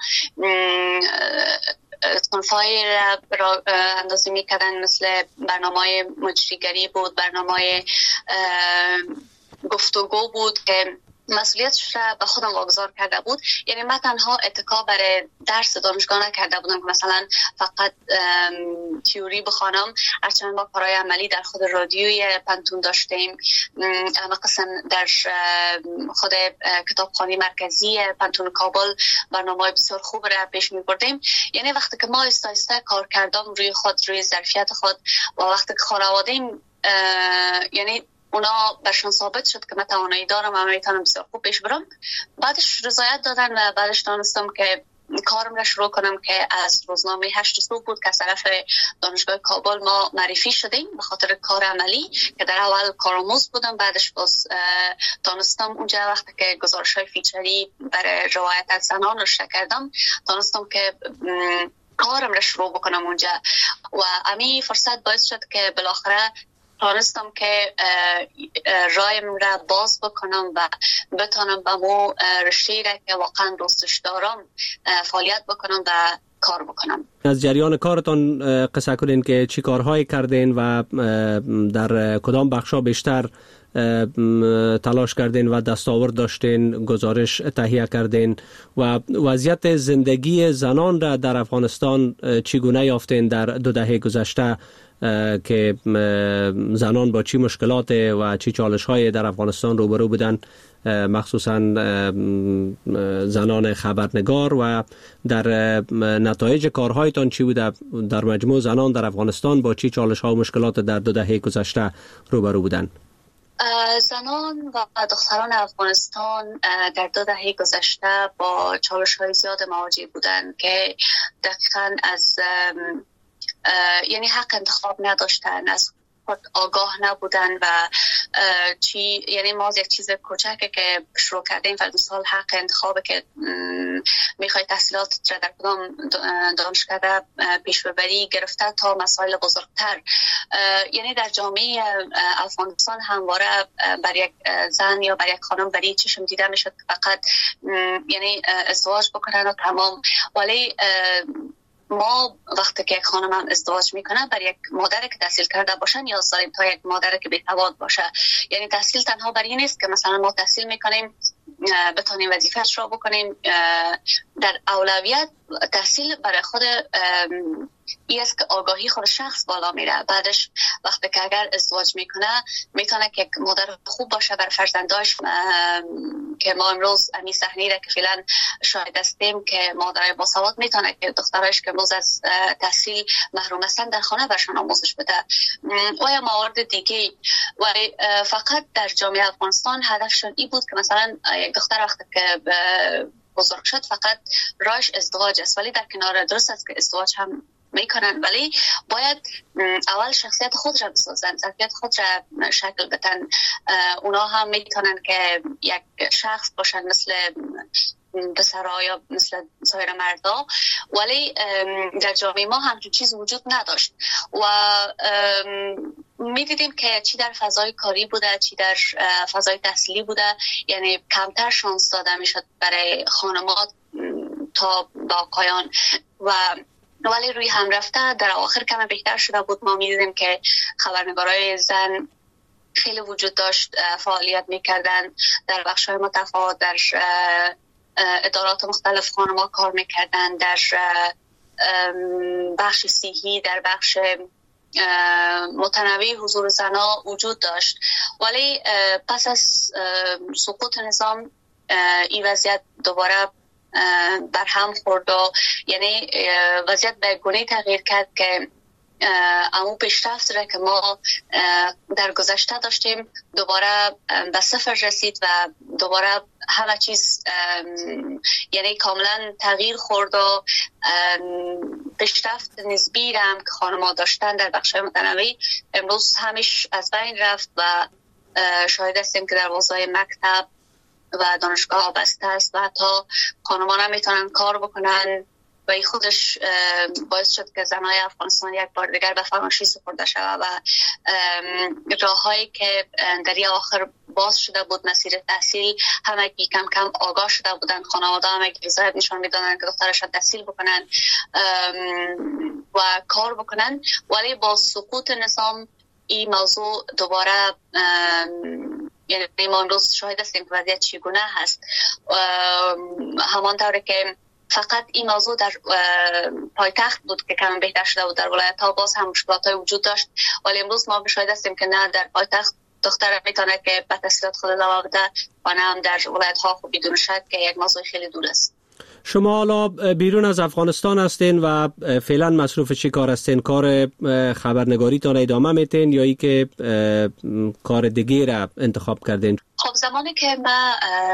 G: صنفای را اندازی میکردن، مثل برنامه مجریگری بود، برنامه گفتگو بود که مسئولیتش را به خودم واگذار کرده بود. یعنی من تنها اتکا برای درس دانشگاه نکرده بودم که مثلا فقط تیوری بخوانم، هرچند ما کارهای عملی در خود رادیوی پنتون داشتیم، قسم در خود کتابخانه مرکزی پنتون کابل برنامه بسیار خوب را پیش می بردیم. یعنی وقتی که ما آهسته آهسته کار کردم روی خود، روی ظرفیت خود و وقتی که خانواده‌ام یعنی اونا برشان ثابت شد که من توانایی دارم و میتونم بسیار خوب پیش برم، بعدش رضایت دادن و بعدش دانستم که کارم را شروع کنم که از روزنامه هشت صبح بود که از طرف دانشگاه کابل ما معرفی شدیم به خاطر کار عملی که در اول کارآموز بودم. بعدش باز دانستم اونجا وقتی که گزارش‌های فیچری برای روایت از زنان رشته کردم، دانستم که کارم را شروع بکنم اونجا و امی فرصت باعث شد که بالاخره تانستم که رایم را باز بکنم و بتانم به مو رشته را که واقعا دوستش دارم فعالیت بکنم و کار بکنم.
F: از جریان کارتان قصه کنین که چی کارهایی کردین و در کدام بخشا بیشتر تلاش کردین و دستاورد داشتین، گزارش تهیه کردین و وضعیت زندگی زنان را در افغانستان چگونه یافتین در دو دهه گذشته که زنان با چی مشکلات و چی چالش‌های در افغانستان روبرو بودن، مخصوصا زنان خبرنگار، و در نتایج کارهایتان چی بوده؟ در مجموع زنان در افغانستان با چی چالش‌ها و مشکلات در دو دهه گذشته روبرو بودن؟
G: زنان و دختران افغانستان در دو دهه گذشته با چالش‌های زیاد مواجه بودند که دقیقاً از یعنی حق انتخاب نداشتن، از خود آگاه نبودن و چی یعنی ما یک چیز کوچکه که شروع کردیم و دو سال حق انتخابه که میخوای تحصیلات را در کدام دانشگاه پیش ببری گرفته تا مسائل بزرگتر. یعنی در جامعه افغانستان همواره بر یک زن یا بر یک خانم بری چشم دیده میشد فقط یعنی ازدواج بکنن و تمام. ولی ما وقتی که یک خانم هم ازدواج میکنه بر یک مادر که تحصیل کرده باشه نیاز داریم تا یک مادر که بی‌سواد باشه. یعنی تحصیل تنها بر این نیست که مثلا ما تحصیل میکنیم بتونیم وظیفه‌اش را بکنیم، در اولویت تحصیل برای خود این است که آگاهی خود شخص بالا میره. بعدش وقتی که اگر ازدواج میکنه میتونه که یک مادر خوب باشه برای فرزنداش، که ما امروز امی صحنه را که فعلا شاهد هستیم که مادرای باسواد میتونه که دخترایش که امروز از تحصیل محروم هستن در خانه برشان آموزش بده و یا موارد دیگه. و فقط در جامعه افغانستان هدفشون این بود که مثلا یک دختر وقتی که بزرگ شد فقط راهش ازدواج است، ولی در کنار درست است که ازدواج هم میکنن، ولی باید اول شخصیت خود را بسازن، ظرفیت خود را شکل بدن. اونا هم میتونن که یک شخص باشن مثل پسرها یا مثل سایر مردا، ولی در جامعه ما همچون چیز وجود نداشت و میدیدیم که چی در فضای کاری بوده چی در فضای تحصیلی بوده، یعنی کمتر شانس داده میشد برای خانمات تا با آقایان و ولی روی هم رفته در آخر کم بهتر شده بود. ما میدیدیم که خبرنگارای زن خیلی وجود داشت، فعالیت میکردن در بخش‌های متفاوت، در ادارات مختلف خانم‌ها کار میکردن، در بخش صحی، در بخش متنوع حضور زنها وجود داشت. ولی پس از سقوط نظام این وضعیت دوباره بر هم خورد و یعنی وضعیت به گونه تغییر کرد که اما پیشرفت را که ما در گذشته داشتیم دوباره به صفر رسید و دوباره همه چیز یعنی کاملا تغییر خورد و پیشرفت نسبی را هم که خانم‌ها داشتن در بخش‌های متنوع امروز همش از بین رفت و شاهد هستیم که در حوزه مکتب و دانشگاه بسته است و حتی خانم‌ها نمیتونن کار بکنن و این خودش باعث شد که زنای افغانستان یک بار دیگر به فراموشی سپرده شود و راههایی که در این آخر باز شده بود مسیر تحصیل همه که کم کم آگاه شده بودن، خانواده همه که رضایت نشان میدادن که دخترشان تحصیل بکنن و کار بکنن، ولی با سقوط نظام این موضوع دوباره یعنی ما امروز شاهد هستیم که وضعیت چگونه هست. همانطوری که فقط این موضوع در پایتخت بود که کم بهتر شده بود، در ولایت ها باز هم مشکلات وجود داشت، ولی امروز ما شاهد هستیم که نه در پایتخت دختر میتونه که به تحصیلات خود ادامه بده و نه هم در ولایت ها خب بدون شک که یک موضوع خیلی دور است.
F: شما حالا بیرون از افغانستان هستین و فعلا مصروف چی کار هستین؟ کار خبرنگاری تان ادامه میتین یا ای که کار دیگه را انتخاب کردین؟
G: خب زمانی که ما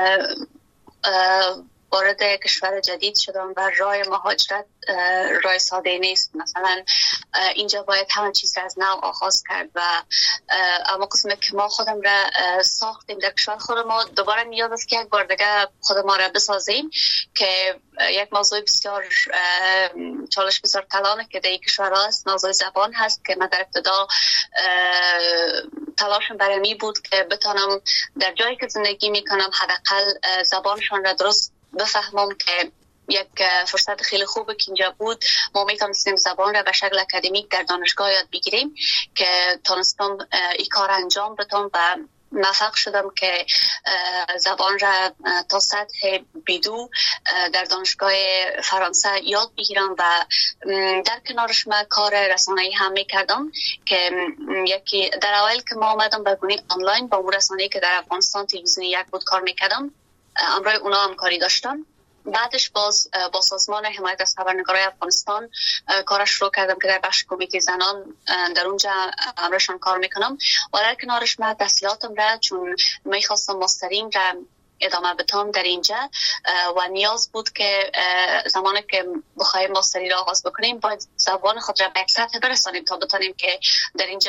G: وارد کشور جدید شدم و راه مهاجرت راه ساده نیست، مثلا اینجا باید همه چیز از نو آغاز کرد و اما قسمت که ما خودم را ساختیم در کشور خود ما دوباره نیاز است که یک بار دیگه خود ما را بسازیم که یک موضوع بسیار چالش بسیار کلانه که در این کشور هست موضوع زبان هست که من در ابتدا تلاشم برای می بود که بتانم در جایی که زندگی می کنم حداقل زبانشان را درست بفهمم که یک فرصت خیلی خوبه که اینجا بود ما میتونستیم زبان را به شکل اکادمیک در دانشگاه یاد بگیریم که تونستم این کار انجام بدم و موفق شدم که زبان را تا سطح بیدو در دانشگاه فرانسه یاد بگیرم و در کنارش من کار رسانه‌ای هم میکردم که یکی در اول که ما آمدم به گونه آنلاین با اون رسانه‌ای که در افغانستان تلویزیونی یک بود کار میکردم امروز اونا هم کاری داشتم. بعدش باز با سازمان حمایت از خبرنگارای افغانستان کارش شروع کردم که در بخش کمیته زنان در اونجا امروزشان کار میکنم و در کنارش من تحصیلاتم را چون میخواستم ماسترین را ادامه بدم در اینجا و نیاز بود که زمانی که بخوایم ماستری را آغاز بکنیم باید زبان خود را به یک سطح برسانیم تا بتانیم که در اینجا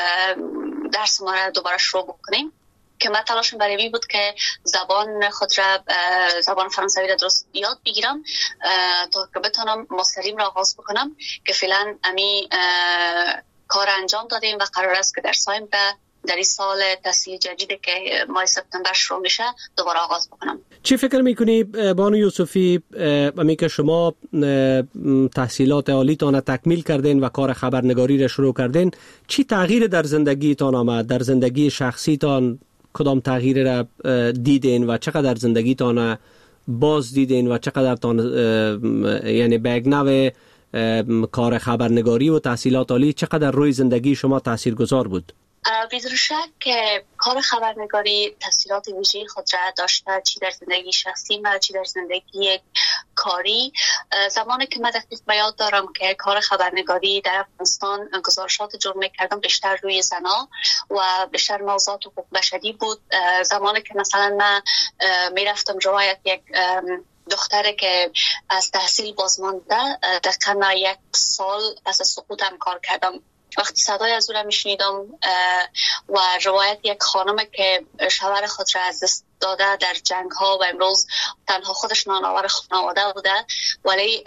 G: درس ما را دوباره شروع بکنیم که من تلاشم برای این بود که زبان خود را زبان فرانسوی را درست یاد بگیرم تا که بتونم ماستریم را آغاز بکنم که فعلا امی کار انجام دادیم و قرار است که در سایمبر در این سال تحصیل جدیدی که ماه سپتامبر شروع میشه دوباره آغاز بکنم.
F: چی فکر میکنی بانو یوسفی امی که شما تحصیلات عالیتان تکمیل کردین و کار خبرنگاری را شروع کردین، چی تغییر در زندگیتان آمد؟ در زندگی شخصیتان کدام تغییر را دیدین و چقدر زندگیتان باز دیدین و چقدر تان یعنی به نوع کار خبرنگاری و تحصیلات عالی چقدر روی زندگی شما تاثیرگذار بود؟
G: بدون شک که کار خبرنگاری تاثیرات ویژه‌ای خود را داشته، چی در زندگی شخصی و چی در زندگی کاری. زمانی که من دقیق به یاد دارم که کار خبرنگاری در افغانستان گزارشات جمع می‌کردم بیشتر روی زنا و بیشتر موضوعات حقوق بشری بود. زمانی که مثلا من میرفتم روایت یک دختره که از تحصیل بازمانده دقیقا یک سال پس از سقوطم کار کردم، وقتی صدای از او را میشنیدم و روایت یک خانم که شوهر خود را از دست داده در جنگ ها و امروز تنها خودش نانآور خانواده بوده ولی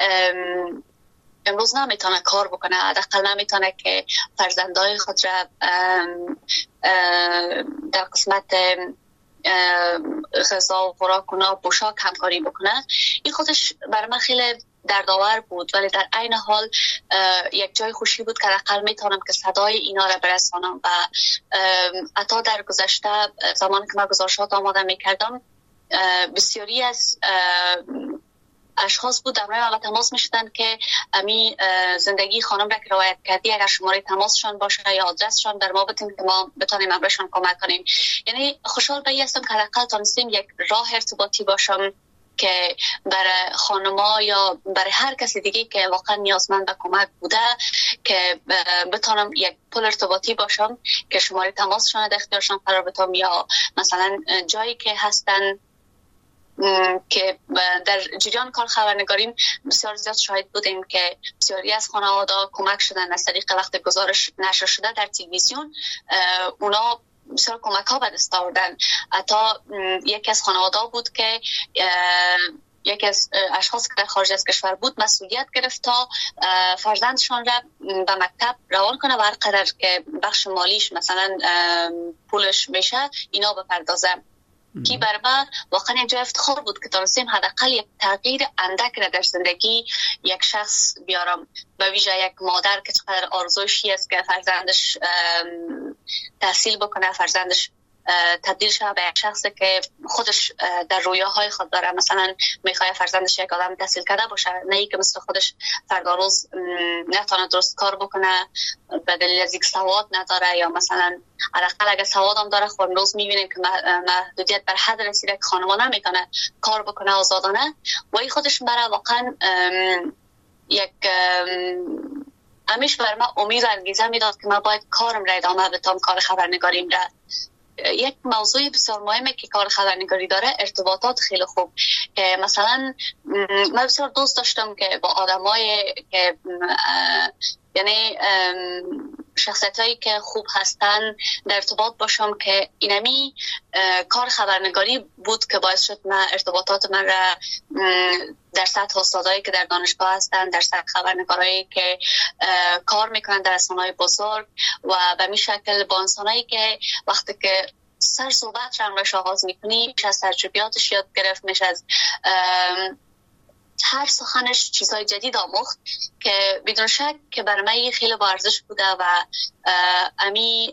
G: امروز نمیتونه کار بکنه، حداقل نمیتونه که فرزندای خود را در قسمت غذا و خوراک و پوشاک همکاری بکنه. این خودش برای من خیلی دردآور بود ولی در عین حال یک جای خوشی بود که حداقل میتونم که صدای اینا را برسانم و حتی در گذشته زمانی که من گزارشات آماده میکردم بسیاری از اشخاص بود در ما تماس میشدن که امی زندگی خانم را که روایت کردی اگر شماره تماسشان باشه یا آدرسشان در ما بتیم که ما بتونیم امرشان کمک کنیم. یعنی خوشحال به هستم که حداقل تونستیم یک راه ارتباطی باشم که برای خانما یا برای هر کسی دیگه که واقعا نیازمند به کمک بوده که بتونم یک پل ارتباطی باشم که شماره تماسشان در اختیارشان قرار بدم یا مثلا جایی که هستن که در جریان کار خبرنگاریم بسیار زیاد شاهد بودیم که بسیاری از خانواده کمک شدن از طریق وقت گزارش نشر شده در تلویزیون. اونا بسیار کمک ها به دست آوردن. حتی یکی از خانواده بود که یکی از اشخاص که در خارج از کشور بود مسئولیت گرفت تا فرزندشان را به مکتب روان کنه و هر قدر که بخش مالیش مثلا پولش میشه اینا بپردازه. کی بر ما واقعا یک جای افتخار بود که تونستیم حداقل یک تغییر اندک را در زندگی یک شخص بیارم، به ویژه یک مادر که چقدر آرزوش است که فرزندش تحصیل بکنه، فرزندش تبدیل شده به یک شخصی که خودش در رویاهای خود داره، مثلا میخواد فرزندش یک آدم تحصیل کرده باشه، نه ای که مثل خودش فردا روز نتونه درست کار بکنه به دلیل از یک سواد نداره، یا مثلا حداقل اگه سواد هم داره خود روز میبینیم که محدودیت بر حد رسیده که خانمان نمیتونه کار بکنه آزادانه و این خودش برای واقعا یک همیشه بر من امید و انگیزه میداد که من باید کارم را ادامه بدم، کار خبرنگاریم را. یک موضوع بسیار مهمه که کار خبرنگاری داره ارتباطات خیلی خوب. مثلا من بسیار دوست داشتم که با آدمای که یعنی شخصیتایی که خوب هستن در ارتباط باشم که اینمی کار خبرنگاری بود که باعث شد من ارتباطات من را در سطح استادایی که در دانشگاه هستن، در سطح خبرنگارایی که کار میکنن در رسانه‌های بزرگ و به می شکل با انسانایی که وقتی که سر صحبت را روش آغاز میکنی میشه از تجربیاتش یاد گرفت، میشه از هر سخنش چیزهای جدید آموخت که بدون شک که برای من خیلی با ارزش بوده و امی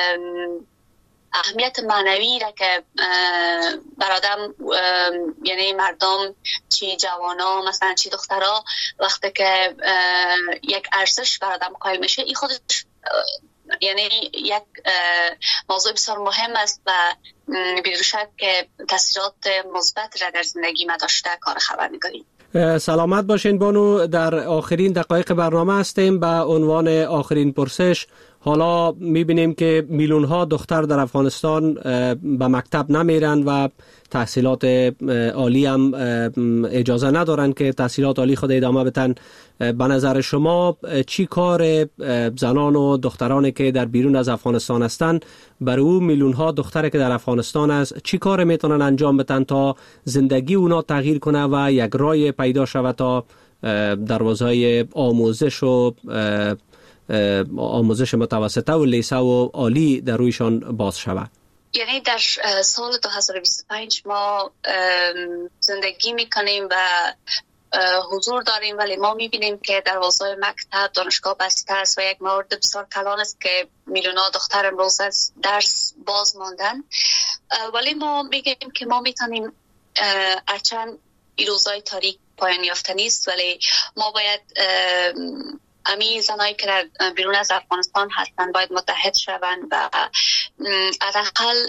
G: اهمیت معنوی را که بر آدم یعنی مردم چی جوانا مثلا چی دخترها وقتی که یک ارزش بر آدم قائل میشه این خودش یعنی یک موضوع بسیار مهم است و بدون شک که تاثیرات مثبت را در زندگی ما داشته کار خبرنگاری.
F: سلامت باشین بانو، در آخرین دقایق برنامه هستیم. به عنوان آخرین پرسش، حالا میبینیم که میلیون ها دختر در افغانستان به مکتب نمیرن و تحصیلات عالی هم اجازه ندارن که تحصیلات عالی خود ادامه بدن. به نظر شما چی کار زنان و دخترانی که در بیرون از افغانستان هستند برای او میلیون ها دختری که در افغانستان است چی کار میتونن انجام بدن تا زندگی اونا تغییر کنه و یک راه پیدا شود تا دروازهای آموزش و آموزش متوسطه و لیسه و عالی در رویشان باز شود؟
G: یعنی در سال دو هزار و بیست و پنج ما زندگی میکنیم و حضور داریم، ولی ما میبینیم که دروازه‌های مکتب دانشگاه بسته است و یک مورد بسیار کلان است که میلیون‌ها دختر امروز از درس باز ماندن. ولی ما میگیم که ما میتونیم هرچند این روزهای تاریک پایان یافتنی است، ولی ما باید امی زنایی که در بیرون از افغانستان هستن باید متحد شوند و حداقل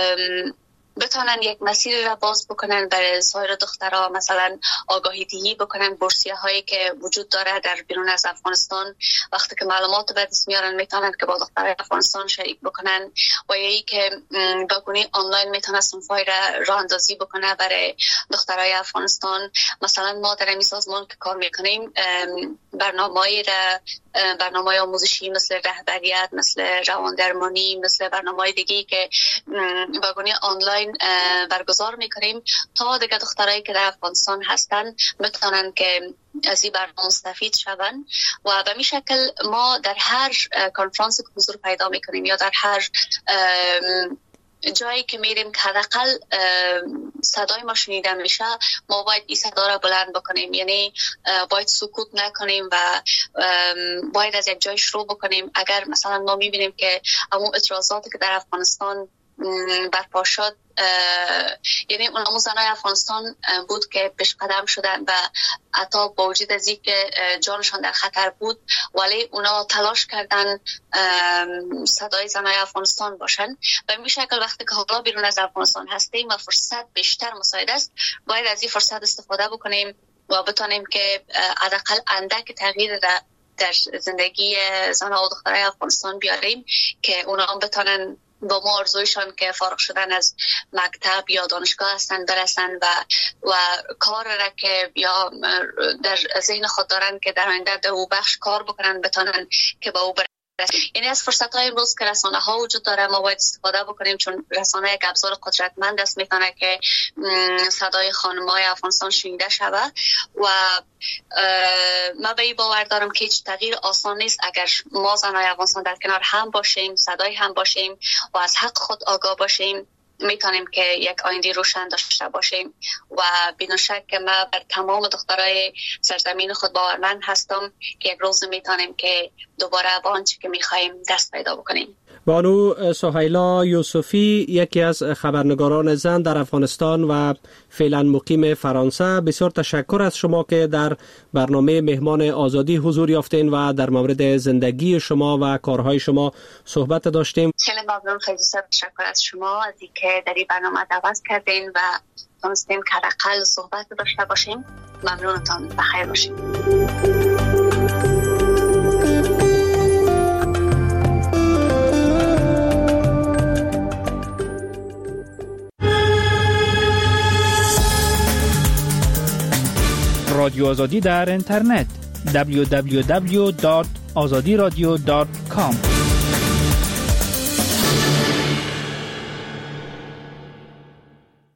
G: بتونن یک مسیر را باز بکنن برای سایر دخترها، مثلا آگاهی دهی بکنن بورسیه هایی که وجود داره در بیرون از افغانستان. وقتی که معلومات به دست میارن میتونن که با دخترای افغانستان شریک بکنن و یا ای که با گونه آنلاین میتونن صنفای را راه اندازی بکنه برای دخترای افغانستان. مثلا ما در این سازمان که کار میکنیم برنامه‌ای را برنامه آموزشی مثل رهبریت، مثل رواندرمانی، مثل برنامه‌های دیگه‌ای که با گونه آنلاین برگزار میکنیم تا دیگه دخترایی که در افغانستان هستن بتونن که از این برنامه مستفید شون و به می شکل ما در هر کنفرانس که حضور پیدا میکنیم یا در هر جایی که میریم که حداقل صدای ما شنیده میشه، ما باید این صدا را بلند بکنیم، یعنی باید سکوت نکنیم و باید از یک جای شروع بکنیم. اگر مثلا ما میبینیم که همون اعتراضاتی که در افغانستان برپا شد، یعنی اون زنای افغانستان بود که پیش قدم شدن و حتی با وجود از اینکه جانشان در خطر بود ولی اونا تلاش کردن صدای زنای افغانستان باشن و این شکل وقتی که حالا بیرون از افغانستان هستیم و فرصت بیشتر مساعد است باید از این فرصت استفاده بکنیم و بتانیم که حداقل اندک تغییر در در زندگی زنان و دخترای افغانستان بیاریم که اونا هم بتانن با ما آرزویشان که فارغ شدن از مکتب یا دانشگاه هستن برسن و و کار را که یا در ذهن خود دارن که در آینده در او بخش کار بکنن بتانن که با او برسن. یعنی از فرصت‌های امروز که رسانه ها وجود داره ما باید استفاده بکنیم چون رسانه یک ابزار قدرتمند است میتونه که صدای خانم‌های افغانستان شنیده شود و ما به این باور دارم که هیچ تغییر آسان نیست اگر ما زنای افغانستان در کنار هم باشیم، صدای هم باشیم و از حق خود آگاه باشیم میتونیم که یک آینده روشن داشته باشیم و بدون شک که ما بر تمام دخترای سرزمین خود باورمند هستم که یک روز میتونیم که دوباره به آنچه که میخوایم دست پیدا بکنیم.
F: بانو سهیلا یوسفی یکی از خبرنگاران زن در افغانستان و فعلا مقیم فرانسه، بسیار تشکر از شما که در برنامه مهمان آزادی حضور یافتین و در مورد زندگی شما و کارهای شما صحبت داشتیم.
G: خیلی ممنون، خیلی تشکر از شما از اینکه در این برنامه دعوت کردین و تونستیم که حداقل صحبت داشته باشیم. ممنونتان، بخیر باشید.
H: رادیو آزادی در اینترنت دبلیو دبلیو دبلیو دات آزادی رادیو دات کام